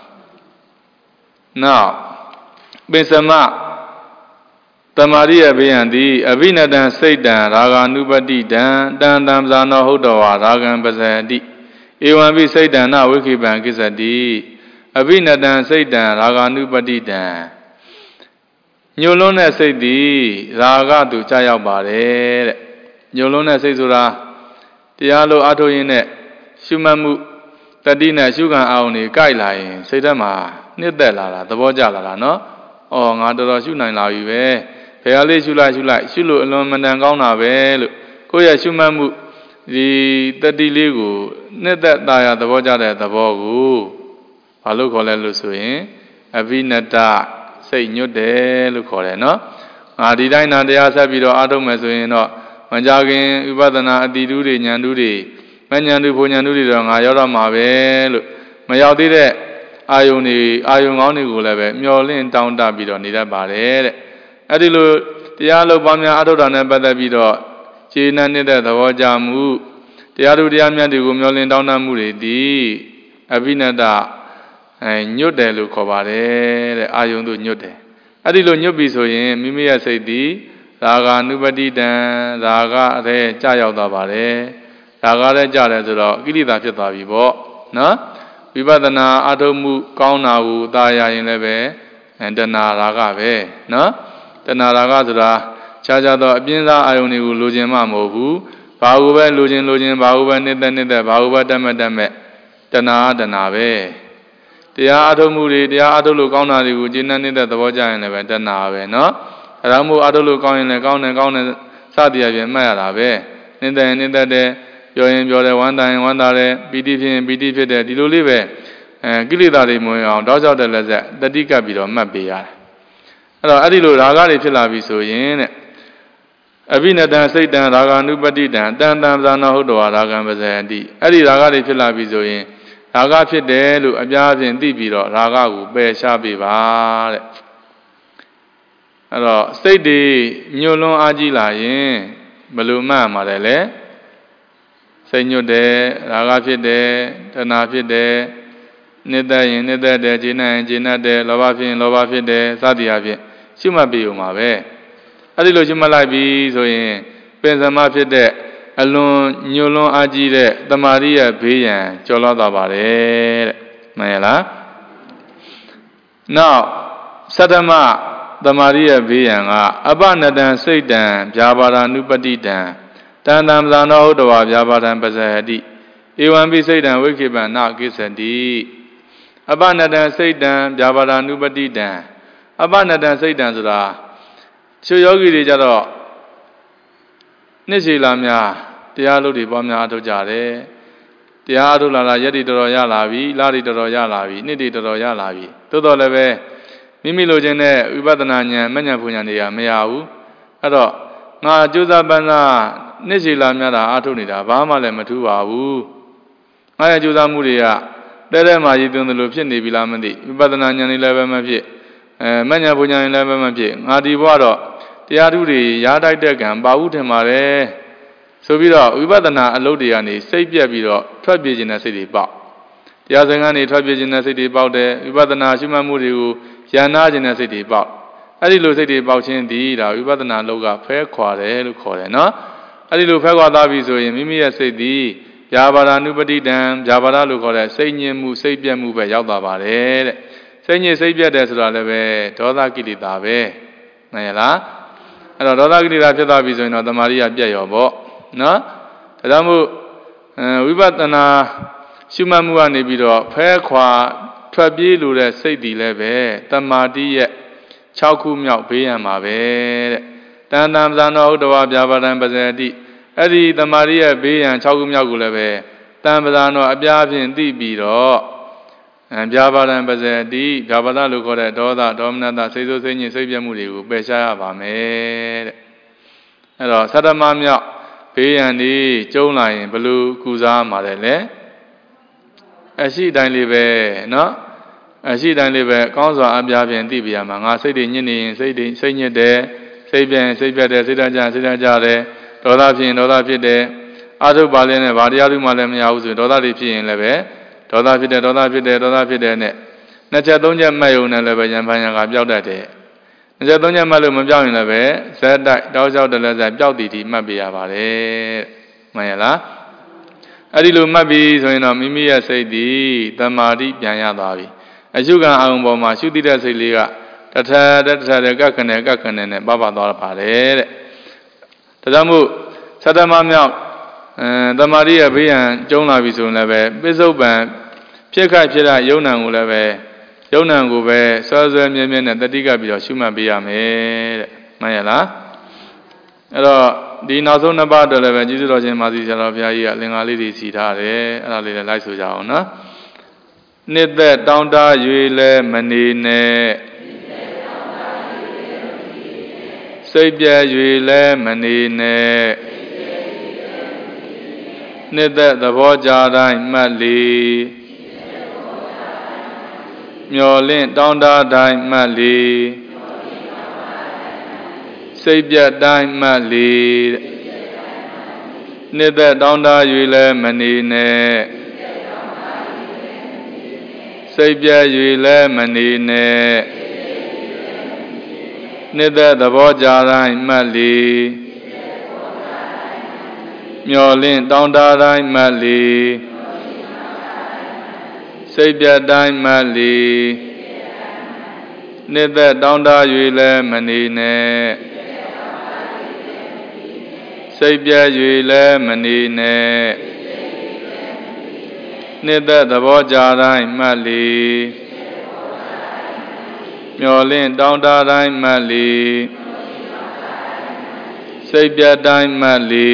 နောက်ပိစမတမာရိယဘေယံတိအဘိနတံစိတ်တံရာဂ ानु ပတိတံတံတံဇာနောဟုတ်တော်ဝါရာဂံပဇယတိဧဝံပိစိတ်တံနဝိခိပံကိစ္စတိအဘိနတံစိတ်တံရာဂ ानु ပတိတံညှို့လွန်းတဲ့စိတ်သည်ရာဂသူကြာရောက်ပါတယ်တဲ့ညှို့လွန်းတဲ့စိတ်ဆိုတာတရားလို့အထုတ်ရင်းနဲ့ရှုမှတ်မှုတတိနဲ့ရှုခံအောင်နေကြိုက်လာရင်စိတ်ထဲမှာနှစ်သက်လာတာသဘောကျလာတာနော်အော်ငါတော်တော်ရှုနိုင်လာပြီပဲဘယ်ဟာလေးရှုလိုက်ရှုလိုက်ရှုလို့အလွန်မတန်ကောင်းတာပဲလို့ကိုယ့်ရဲ့ရှုမှတ်မှုဒီတတိလေးကိုနှစ်သက်သာရသဘောကျတဲ့သဘောကိုဘာလို့ခေါ်လဲလို့ဆိုရင်အဘိနတစိတ်ညွတ်တယ်လို့ခေါ်တယ်နော်ငါဒီတိုင်းနာတရားဆက်ပြီးတော့အားထုတ်မယ်ဆိုရင်တော့မကြခင်ဥပဒနာအတိတုတွေဉာဏ်တုတွေမဉာဏ်တုဘုံဉာဏ်တုတွေတော့ငါရောက်တော့မှာပဲလို့မရောက်သေးတဲ့အာယုန်တွေအာယုန်ကောင်းတွေကိုလည်းပဲမျောလင့်တောင်းတပြီးတော့နေတတ်ပါတယ်တဲ့အဲ့ဒီလိုတရားလို့ပေါင်းများအားထုတ်တာနဲ့ပတ်သက်ပြီးတော့ခြေနှံ့နေတဲ့သဘောကြမှုတရားတို့တရားမြတ်တွေကိုမျောလင့်တောင်းတမှုတွေသည်အဘိနတအဲညွတ်တယ်လို့ခေါ်ပါတယ်တဲ့အာယုန်တို့ညွတ်တယ်အဲ့ဒီလိုညွတ်ပြီဆိုရင်မိမိရဲ့စိတ်သည်ရာဂ ानु ပတိတံရာဂအဲကြာရောက်သွားပါတယ်ရာဂလည်းကြာတယ်ဆိုတော့ကိလေသာဖြစ်သွားပြီပေါ့နော်ဝိပဿနာအထုမှုကောင်းတာကိုသာရရင်လည်းပဲတဏှာရာဂပဲနော်တဏှာရာဂဆိုတာခြားခြားသောအပြင်းစားအာယုန်တွေကိုလိုချင်မှမဟုတ်ဘူးဘာဟုပဲလိုချင်လိုချင်ဘာဟုပဲနှစ်သက်နှစ်သက်ဘာဟုပဲတတ်မဲ့တတ်မဲ့တဏှာတဏှာပဲတရားအထုမှုတွေတရားအထုလို့ကောင်းတာတွေကိုကျင့်နေတဲ့သဘောကြရင်လည်းပဲတဏှာပဲနော်အဲဒါမို့အထုလို့ကောင်းရင်လည်းကောင်းတယ်ကောင်းတယ်စသည်အပြင်မှတ်ရတာပဲနှစ်သက်နှစ်သက်တယ်ပြောရင်ပြောတယ်ဝမ်းသာရင်ဝမ်းသာတယ်ပီတိဖြစ်ရင်ပီတိဖြစ်တယ်ဒီလိုလေးပဲအဲကိလေသာတွေမဝင်အောင်တောက်လျှောက်တဲ့လက်ဆက်တတိကပ်ပြီးတော့မှတ်ပေးရတယ်အဲ့တော့အဲ့ဒီလိုရာဂတွေဖြစ်လာပြီဆိုရင်တဲ့အဘိနတံစိတ်တံရာဂ ानु ပတိတံတန်တံဇာနာဟုတ်တော်ရာဂံပဇယတိအဲ့ဒီရာဂတွေဖြစ်လာပြီဆိုရင်ရာဂဖြစ်တယ်လို့အပြားဖြင့်သိပြီးတော့ရာဂကိုပယ်ရှားပေးပါတဲ့အဲ့တော့စိတ်တွေညှို့လွန်းအားကြီးလာရင်ဘယ်လိုမှတ်မှာလဲလဲစိတ်ညွတ်တယ်ရာဂဖြစ်တယ်တဏှာဖြစ်တယ်နှစ်သက်ရင်နှစ်သက်တယ်ခြေနှံ့ရင်ခြေနှံ့တယ်လောဘဖြစ်ရင်လောဘဖြစ်တယ်စသည်အဖြစ်ရှုမှတ်ပြီးုံပါပဲအဲ့ဒီလိုရှုမှတ်လိုက်ပြီဆိုရင်ပင်စမဖြစ်တဲ့အလွန်ညှို့လွန်အားကြီးတဲ့တမာရီရဲ့ဘေးရန်ကျော်လွှားသွားပါတယ်တဲ့မှန်ရလားနောက်သတ္တမတမာရီရဲ့ဘေးရန်ကအပနတံစိတ်တံဗျာပါဒ ानु ပတိတံတန်တံပဇာနောဟုတ်တော်ဗျာပါဒံပဇဟတိဧဝံပိစိတ်တံဝိခေပံနကိစ္စတိအပနတံစိတ်တံဗျာပါဒ ानु ပတိတံအပနတံစိတ်တံဆိုတာရှင်ယောဂီတွေကြတော့နှစ်စီလာများတရားလို့တွေပွားများအထောက်ကြတယ်တရားအထုတ်လာလာရက်တွေတော်တော်ရလာပြီလတွေတော်တော်ရလာပြီနှစ်တွေတော်တော်ရလာပြီသို့တော်လည်းပဲမိမိလိုချင်တဲ့ဝိပဿနာဉာဏ်မဉဏ်ပူဉဏ်တွေကမရဘူးအဲ့တော့ငါကြိုးစားပန်းစားနှစ်စီလာများတာအထုတ်နေတာဘာမှလည်းမထူးပါဘူးငါရဲ့ကြိုးစားမှုတွေကတဲတဲမှာရည်သွင်းသလိုဖြစ်နေပြီလားမသိဝိပဿနာဉာဏ်တွေလည်းပဲမဖြစ်အဲမဉဏ်ပူဉဏ်တွေလည်းပဲမဖြစ်ငါဒီဘဝတော့တရားထုတွေရားတိုက်တဲ့ကံပါဘူးထင်ပါတယ်ဆိုပြီးတော့ဝိပဿနာအလုပ်တွေကနေစိတ်ပြက်ပြီးတော့ထွက်ပြေးခြင်းတဲ့စိတ်တွေပေါက်တရားစင်ကနေထွက်ပြေးခြင်းတဲ့စိတ်တွေပေါက်တယ်ဝိပဿနာရှုမှတ်မှုတွေကိုရန်နာခြင်းတဲ့စိတ်တွေပေါက်အဲ့ဒီလိုစိတ်တွေပေါက်ခြင်းဒီဒါဝိပဿနာလောကဖဲခွာတယ်လို့ခေါ်တယ်နော်အဲ့ဒီလိုဖဲခွာသွားပြီဆိုရင်မိမိရဲ့စိတ်သည်ဗျာပါဒ ानु ပတိတံဗျာပါဒလို့ခေါ်တဲ့စိတ်ညစ်မှုစိတ်ပြက်မှုပဲရောက်သွားပါတယ်တဲ့စိတ်ညစ်စိတ်ပြက်တယ်ဆိုတာလည်းပဲဒေါသကိလေသာပဲမှန်ရလားအဲ့တော့ဒေါသကိလေသာဖြစ်သွားပြီဆိုရင်တော့တမာရိယပြက်ရောပေါ့နော်ဒါကြောင့်မို့ဝိပဿနာရှုမှတ်မှုကနေပြီးတော့ဖဲခွာထွက်ပြေးလို့တဲ့စိတ်တည်လည်းပဲတမာတိရဲ့၆ခုမြောက်ဘေးရန်မှာပဲတဲ့တန်တံပဇာနောဥဒ္ဒဝဗျာပါဒံပဇယတိအဲ့ဒီတမာတိရဲ့ဘေးရန်၆ခုမြောက်ကိုလည်းပဲတန်ပဇာနောအပြားဖြင့်သိပြီးတော့ဗျာပါဒံပဇယတိဗျာပါဒလို့ခေါ်တဲ့ဒေါသဒေါမနတစိတ်ဆိုးစိတ်ညစ်စိတ်ပြတ်မှုတွေကိုပယ်ရှားရပါမယ်တဲ့အဲ့တော့သတ္တမမြောက်ဘေးရန်ဒီကျုံလာရင်ဘလို့ကုစားမှာလဲလေအရှိတိုင်းလေးပဲเนาะအရှိတိုင်းလေးပဲကောင်းစွာအပြားဖြင့်သိပြရမှာငါစိတ်တွေညစ်နေရင်စိတ်တွေစိတ်ညစ်တယ်စိတ်ပြန်စိတ်ပြတ်တယ်စိတ်ဓာတ်ကြစိတ်ဓာတ်ကြတယ်ဒေါသဖြစ်ရင်ဒေါသဖြစ်တယ်အာထုပ်ပါလင်းနဲ့ဗာတရားလူမှလည်းမရဘူးဆိုရင်ဒေါသတွေဖြစ်ရင်လည်းပဲဒေါသဖြစ်တယ်ဒေါသဖြစ်တယ်ဒေါသဖြစ်တယ်နဲ့နှစ်ချက်သုံးချက်မှတ်ရုံနဲ့လည်းပဲရံဖန်ရံကပျောက်တတ်တယ်နှစ်ချက်သုံးချက်မှတ်လို့မပျောက်ရင်လည်းပဲဇက်တိုက်တောက်လျှောက်တယ်လည်းဇက်ပျောက်တည်တည်မှတ်ပြရပါတယ်မှန်ရလားအဲ့ဒီလိုမှတ်ပြီးဆိုရင်တော့မိမိရဲ့စိတ်ဒီတမာတိပြန်ရသွားပြီအရှုခံအာရုံပေါ်မှာရှုသိတဲ့စိတ်လေးကတထတထတကခနဲ့ကခနဲ့နဲ့ပပသွားပါတယ်တဲ့ဒါကြောင့်မို့သတ္တမမြောက်အဲတမာတိရဲ့ဘေးရန်ကျုံလာပြီဆိုရင်လည်းပဲပိဿုပံဖြစ်ခိုက်ဖြစ်တဲ့ယုံနံကိုလည်းပဲယုံနံကိုပဲဆွဲဆွဲမြဲမြဲနဲ့တတိကပြီးတော့ရှုမှတ်ပေးရမယ်တဲ့မှန်ရလားအဲ့တော့ဒီနောက်ဆုံးနှစ်ပါးအတွက်လည်းပဲကျေးဇူးတော်ရှင်မာသီဆရာတော်ဘုရားကြီးကအလင်္ကာလေးတွေစီထားတယ်အဲ့ဒါလေးလည်းလိုက်ဆိုကြအောင်နော်နှစ်သက်တောင်းတ၍လဲမနေနဲ့စိတ်ပြည့်၍လဲမနေနဲ့နှစ်သက်သဘောကြတိုင်းမှတ်လေမျောလင့်တောင်းတတိုင်းမှတ်လေစိတ်ပြတ်တိုင်းမှတ်လေနှစ်သက်တောင်းတ၍လဲမနေနဲ့စိတ်ပြည့်၍လဲမနေနဲ့နှစ်သက်သဘောကြတိုင်းမှတ်လေမျောလင့်တောင်းတတိုင်းမှတ်လေစိတ်ပြတ်တိုင်းမှတ်လေနှစ်သက်တောင်းတ၍လဲမနေနဲ့စိတ်ပြည့်၍လဲမနေနဲ့နှစ်သက်သဘောကြတိုင်းမှတ်လေမျောလင့်တောင်းတတိုင်းမှတ်လေစိတ်ပြတ်တိုင်းမှတ်လေ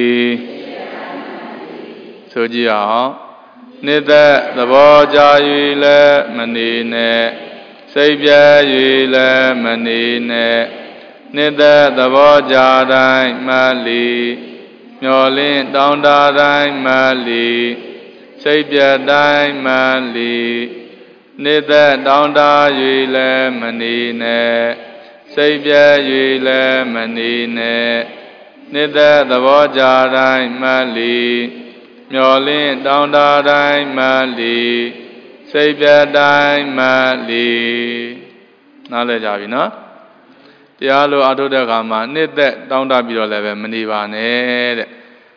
ဆိုကြည့်အောင်နှစ်သက်သဘောကြ၍လဲမနေနဲ့စိတ်ပြတ်၍လဲမနေနဲ့နှစ်သက်သဘောကြတိုင်းမှတ်လေမျောလင့်တောင်းတတိုင်းမှတ်လေစိတ်ပြတ်တိုင်းမှန်လီနှစ်သက်တောင်းတ၍လည်းမနေနဲ့စိတ်ပြည့်၍လည်းမနေနဲ့နှစ်သက်သဘောကြတိုင်းမှန်လီမျောလင့်တောင်းတတိုင်းမှန်လီစိတ်ပြတ်တိုင်းမှန်လီနားလည်ကြပြီနော်တရားလိုအထုတ်တဲ့အခါမှာနှစ်သက်တောင်းတပြီးတော့လည်းပဲမနေပါနဲ့တဲ့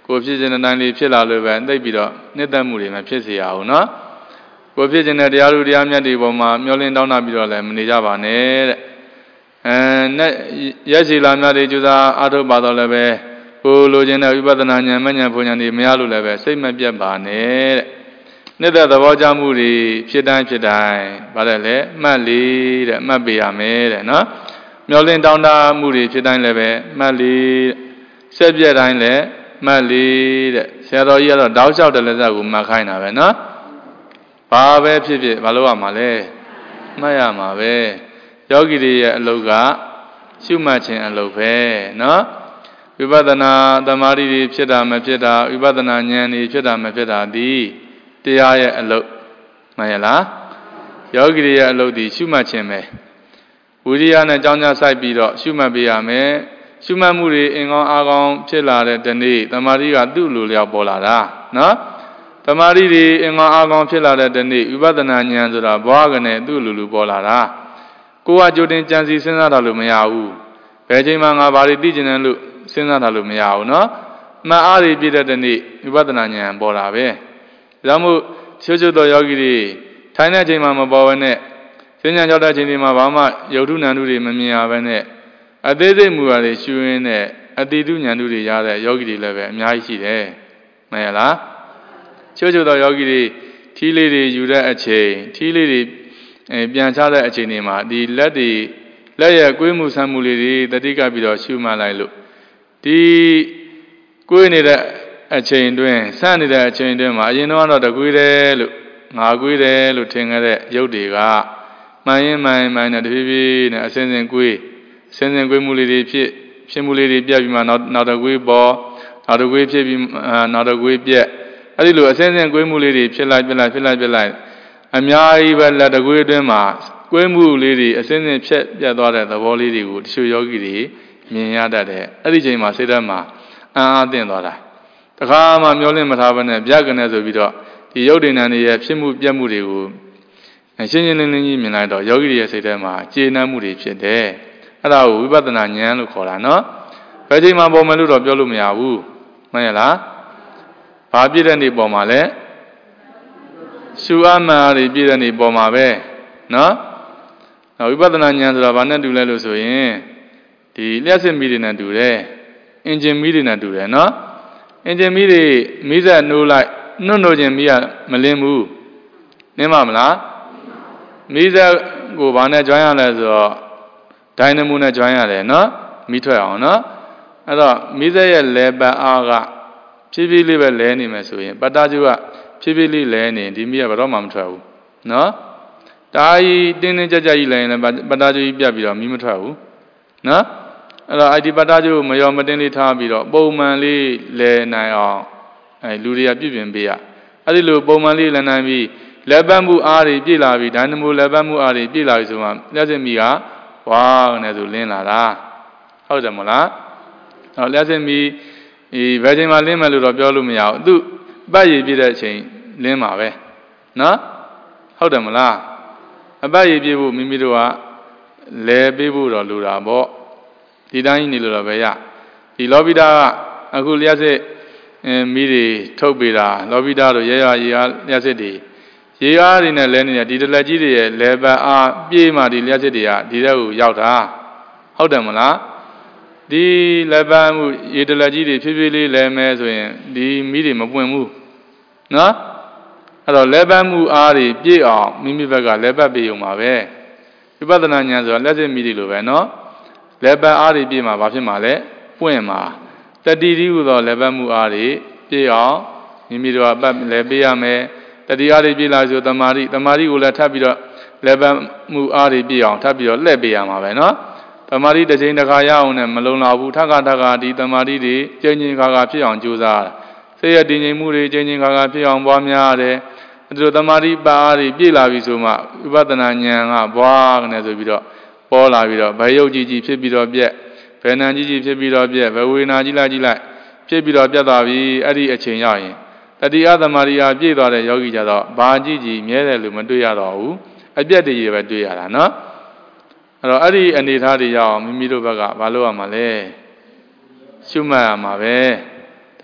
ကိုဖြစ်ခြင်းတိုင်းလေးဖြစ်လာလို့ပဲသိပြီးတော့နှစ်သက်မှုတွေမဖြစ်စေရအောင်နော်ကိုဖြစ်ခြင်းတဲ့တရားလူတရားမြတ်တွေပေါ်မှာမျောလင်းတောင်းတပြီးတော့လည်းမနေကြပါနဲ့တဲ့အဲနဲ့ရက်စီလာများတွေကျူစာအားထုတ်ပါတော့လည်းပဲကိုလိုချင်တဲ့ဝိပဿနာဉာဏ်မဉဏ်ဘုံဉာဏ်တွေမရလို့လည်းပဲစိတ်မပြတ်ပါနဲ့တဲ့နှစ်သက်သဘောကျမှုတွေဖြစ်တိုင်းဖြစ်တိုင်းဗါတယ်လေမှတ်လေးတဲ့မှတ်ပေးရမယ်တဲ့နော်မျောလင်းတောင်းတမှုတွေဖြစ်တိုင်းလည်းပဲမှတ်လေးဆက်ပြက်တိုင်းလည်းမှတ်လေးတဲ့ဆရာတော်ကြီးကတော့တောက်လျှောက်တဲ့လက်စပ်ကိုမှတ်ခိုင်းတာပဲနော်ဘာပဲဖြစ်ဖြစ်မလုပ်ရမှာလဲမှတ်ရမှာပဲယောဂီတွေရဲ့အလုပ်ကရှုမှတ်ခြင်းအလုပ်ပဲနော်ဝိပဿနာသမာဓိတွေဖြစ်တာမဖြစ်တာဝိပဿနာဉာဏ်တွေဖြစ်တာမဖြစ်တာဒီတရားရဲ့အလုပ်မှန်ရလားယောဂီတွေရဲ့အလုပ်ဒီရှုမှတ်ခြင်းပဲဝိရိယနဲ့ကြောင်းကြစိုက်ပြီးတော့ရှုမှတ်ပေးရမယ်ရှုမှတ်မှုတွေအင်ကောင်းအားကောင်းဖြစ်လာတဲ့တနေ့သမာဓိကသူ့လိုလျောက်ပေါ်လာတာနော်သမာဓိတွေအင်ကောင်းအားကောင်းဖြစ်လာတဲ့တနေ့ဝိပဿနာဉာဏ်ဆိုတာဘွားကနေသူ့လိုလိုပေါ်လာတာကိုယ်ကကြိုတင်ကြံစီစဉ်းစားတာလို့မရဘူးဘယ်ချိန်မှငါဘာတွေသိကျင်တယ်လို့စဉ်းစားတာလို့မရဘူးနော်မှတ်အားတွေပြည့်တဲ့တနေ့ဝိပဿနာဉာဏ်ပေါ်လာပဲဒါကြောင့်မို့ချိုးချိုးသောယောဂီတွေထိုင်တဲ့ချိန်မှာမပေါ်ဘဲနဲ့စဉ်းဉာဏ်ကြောက်တဲ့ချိန်တွေမှာဘာမှယုတ်ထုနံထုတွေမမြင်ရဘဲနဲ့အသေးစိတ်မူရာတွေရှုရင်းနဲ့အတိတုဉာဏ်ထုတွေရတဲ့ယောဂီတွေလည်းပဲအများကြီးရှိတယ်မှန်ရလားချိုးချိုးသောယောဂီတွေထီးလေးတွေယူတဲ့အချိန်ထီးလေးတွေအဲပြန်ချတဲ့အချိန်တွေမှာဒီလက်တွေလက်ရဲ့ကွေးမှုဆမ်းမှုလေးတွေတတိကပြီးတော့ရှုမှတ်လိုက်လို့ဒီကွေးနေတဲ့အချိန်တွင်ဆန့်နေတဲ့အချိန်တွင်မှာအရင်တော့တကွေးတယ်လို့ငါကွေးတယ်လို့ထင်ခဲ့တဲ့ရုပ်တွေကမှန်ရင်မှန်မှန်နဲ့တဖြည်းဖြည်းနဲ့အစင်းစင်းကွေးအစင်းစင်းကွေးမှုလေးတွေဖြစ်ဖြစ်မှုလေးတွေပြတ်ပြီးမှနောက်နောက်တကွေးပေါ်နောက်တကွေးဖြစ်ပြီးနောက်တကွေးပြက်အဲ့ဒီလိုအစင်းစင်းကွေးမှုလေးတွေဖြစ်လိုက်ပြက်လိုက်ဖြစ်လိုက်ပြက်လိုက်အများကြီးပဲလက်တကွေးအတွင်းမှာကွေးမှုလေးတွေအစင်းစင်းဖြတ်ပြတ်သွားတဲ့သဘောလေးတွေကိုတချို့ယောဂီတွေမြင်ရတတ်တယ်အဲ့ဒီချိန်မှာစိတ်ထဲမှာအံ့အားသင့်သွားတာတခါမှမျောလင့်မထားဘဲနဲ့ဗျာကနေဆိုပြီးတော့ဒီရုပ်တည်နံတွေရဲ့ဖြစ်မှုပြတ်မှုတွေကိုရှင်းရှင်းလင်းလင်းကြီးမြင်လိုက်တော့ယောဂီရဲ့စိတ်ထဲမှာကျေနပ်မှုတွေဖြစ်တယ်အဲ့ဒါကိုဝိပဿနာဉာဏ်လို့ခေါ်တာနော်ဘယ်ချိန်မှပေါ်မယ်လို့တော့ပြောလို့မရဘူးမှန်ရလားဘာပြည့်တဲ့နေ့ပေါ်မှာလဲရှုအမှန်တွေပြည့်တဲ့နေ့ပေါ်မှာပဲနော်ဝိပဿနာဉာဏ်ဆိုတာဘာနဲ့တူလဲလို့ဆိုရင်ဒီလျှက်စစ်မီးတွေနဲ့တူတယ်အင်ဂျင်မီးတွေနဲ့တူတယ်နော်အင်ဂျင်မီးတွေမီးစက်နှိုးလိုက်နှုတ်နှိုးခြင်းမီးကမလင်းဘူးနင်းပါမလားမီးစက်ကိုဘာနဲ့ join ရလဲဆိုတော့ဒိုင်နမိုနဲ့ join ရတယ်နော်မီးထွက်အောင်နော်အဲ့တော့မီးစက်ရဲ့လဲပတ်အားကဖြည်းဖြည်းလေးပဲလဲနေမယ်ဆိုရင်ပတ်တာကျူကဖြည်းဖြည်းလေးလဲနေဒီမီးကဘယ်တော့မှမထွက်ဘူးနော်တာကြီးတင်းတင်းကြပ်ကြပ်ကြီးလဲရင်လည်းပတ်တာကျူကြီးပြတ်ပြီးတော့မီးမထွက်ဘူးနော်အဲ့တော့ ไอ้ ဒီပတ်တာကျူမရောမတင်းလေးထားပြီးတော့ပုံမှန်လေးလဲနိုင်အောင်အဲလူတွေကပြည့်ပြင်ပေးရအဲ့ဒီလိုပုံမှန်လေးလဲနိုင်ပြီးလက်ပတ်မှုအားတွေပြည့်လာပြီးဒိုင်နမိုလက်ပတ်မှုအားတွေပြည့်လာပြီဆိုမှလျှက်စစ်မီးကဝါးနဲ့ဆိုလင်းလာတာဟုတ်တယ်မလားဟောလျှက်စစ်မီးဒီဘယ်ချိန်မှလင်းမယ်လို့တော့ပြောလို့မရဘူးသူပတ်ရည်ပြည့်တဲ့အချိန်လင်းမှာပဲနော်ဟုတ်တယ်မလားအပတ်ရည်ပြည့်ဖို့မိမိတို့ကလဲပေးဖို့တော့လိုတာပေါ့ဒီတိုင်းကြီးနေလို့တော့ပဲရဒီလောဘိတာကအခုလျှက်စစ်မီးတွေထုတ်ပေးတာလောဘိတာတို့ရဲရရေအားလျှက်စစ်တွေရေအားတွေနဲ့လဲနေတဲ့ဒီတလက်ကြီးတွေရဲ့လဲပတ်အားပြေးမှဒီလျှက်စစ်တွေကဒီတဲ့ကိုရောက်တာဟုတ်တယ်မလားဒီလဲပတ်မှုရေတလက်ကြီးတွေဖြည်းဖြည်းလေးလဲမဲဆိုရင်ဒီမီးတွေမပွင့်ဘူးနော်အဲ့တော့လဲပတ်မှုအားတွေပြည့်အောင်မိမိဘက်ကလဲပတ်ပေးုံပါပဲဝိပဿနာဉာဏ်ဆိုတာလက်စစ်မီးတွေလိုပဲနော်လဲပတ်အားတွေပြည့်မှာဘာဖြစ်မှာလဲပွင့်မှာတတိတိဟူသောလဲပတ်မှုအားတွေပြည့်အောင်မိမိတို့ကပတ်လဲပေးရမယ်တတိအားတွေပြည့်လာဆိုတမာတိတမာတိကိုလည်းထပ်ပြီးတော့လဲပတ်မှုအားတွေပြည့်အောင်ထပ်ပြီးတော့လှည့်ပေးရမှာပဲနော်တမာတိတစ်ချိန်တစ်ခါရအောင်နဲ့မလုံလောက်ဘူးထပ်ခါထပ်ခါဒီတမာတိတွေကျဉ်းချင်းခါခါဖြစ်အောင်ကြိုးစားစိတ်ရတည်ငြိမ်မှုတွေကျဉ်းချင်းခါခါဖြစ်အောင်ပွားများရတယ်အဲဒီလိုတမာတိပါအားတွေပြည့်လာပြီဆိုမှဝိပဿနာဉာဏ်ကဘွားကနေဆိုပြီးတော့ပေါ်လာပြီးတော့ဘယ်ယုတ်ကြီးကြီးဖြစ်ပြီးတော့ပြက်ဘယ်နာကြီးကြီးဖြစ်ပြီးတော့ပြက်ဘယ်ဝေနာကြီးလိုက်ကြီးလိုက်ဖြစ်ပြီးတော့ပြတ်သွားပြီအဲ့ဒီအချိန်ရောက်ရင်တတိယသမารီယာပြည့်သွားတဲ့ယောဂီကြတော့ဘာကြီးကြီးမြဲတယ်လို့မတွေ့ရတော့ဘူးအပြက်တည်းပဲတွေ့ရတာနော်အဲ့တော့အဲ့ဒီအနေထားတွေရအောင်မိမိတို့ဘက်ကမလုပ်ရမှာလဲရှုမှတ်ရမှာပဲဒါ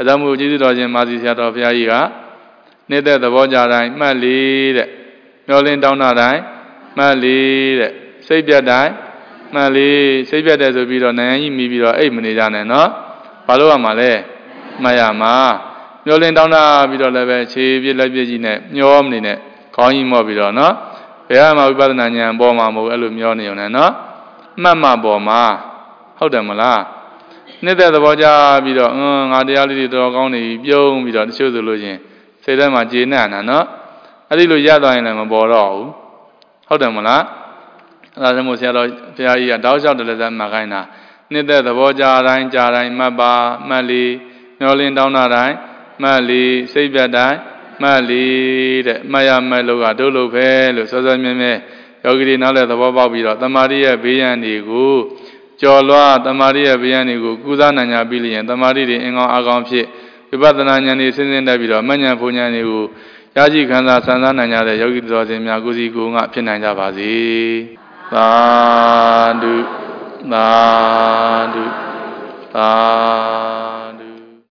ကြောင့်မို့ကျေးဇူးတော်ရှင်မာစီဆရာတော်ဘုရားကြီးကနေတဲ့သဘောကြတိုင်းမှတ်လေးတဲ့မျောလင်းတောင်းတာတိုင်းမှတ်လေးတဲ့စိတ်ပြတ်တိုင်းမှတ်လေးစိတ်ပြတ်တယ်ဆိုပြီးတော့နိုင်ရင်ကြီးမိပြီးတော့အိတ်မနေကြနဲ့နော်ဘာလို့ရမှာလဲမှတ်ရမှာမျောလင်းတောင်းတာပြီးတော့လည်းပဲခြေပြစ်လက်ပြစ်ကြီးနဲ့မျောမနေနဲ့ခေါင်းကြီးမော့ပြီးတော့နော်ဘယ်မှာဝိပဿနာဉာဏ်ပေါ်မှာမဟုတ်အဲ့လိုမျောနေုံနဲ့နော်မှတ်မှပေါ်မှာဟုတ်တယ်မလားနေတဲ့သဘောကြပြီးတော့အင်းငါတရားလေးတွေတော်ကောင်းနေပြီပြုံးပြီးတော့တချို့ဆိုလို့ချင်းစိတ်ထဲမှာကျေနပ်နေတာနော်အဲ့ဒီလိုရသွားရင်လည်းမပေါ်တော့ဘူးဟုတ်တယ်မလားအဲ့ဒါကြောင့်မို့ဆရာတော်ဘုရားကြီးကတောက်လျှောက်တယ်လည်းသမှတ်ခိုင်းတာနေတဲ့သဘောကြတိုင်းကြတိုင်းမှတ်ပါမှတ်လီမျောလင်းတောင်းတာတိုင်းမှတ်လီစိတ်ပြတ်တိုင်းမှတ်လီတဲ့မှတ်ရမှတ်လို့ကတို့လို့ပဲလို့စောစောမြဲမြဲယောဂီတွေနားလဲသဘောပေါက်ပြီးတော့တမာရီရဲ့ဘေးရန်တွေကိုကျော်လွှားတမာရီရဲ့ဘေးရန်တွေကိုကုသနိုင်ကြပြီးလျင်တမာရီတွေအင်္ဂောအကောင်ဖြစ်ဝိပဿနာဉာဏ်တွေစဉ်းစဉ်တက်ပြီးတော့မဉ္ဇဉ်ဘုံဉာဏ်တွေကိုရရှိခံစားဆန်းစားနိုင်ကြတဲ့ယောဂီတော်စင်များကိုယ်စီကိုယ်ငါဖြစ်နိုင်ကြပါစေသာဓုသာဓုသာ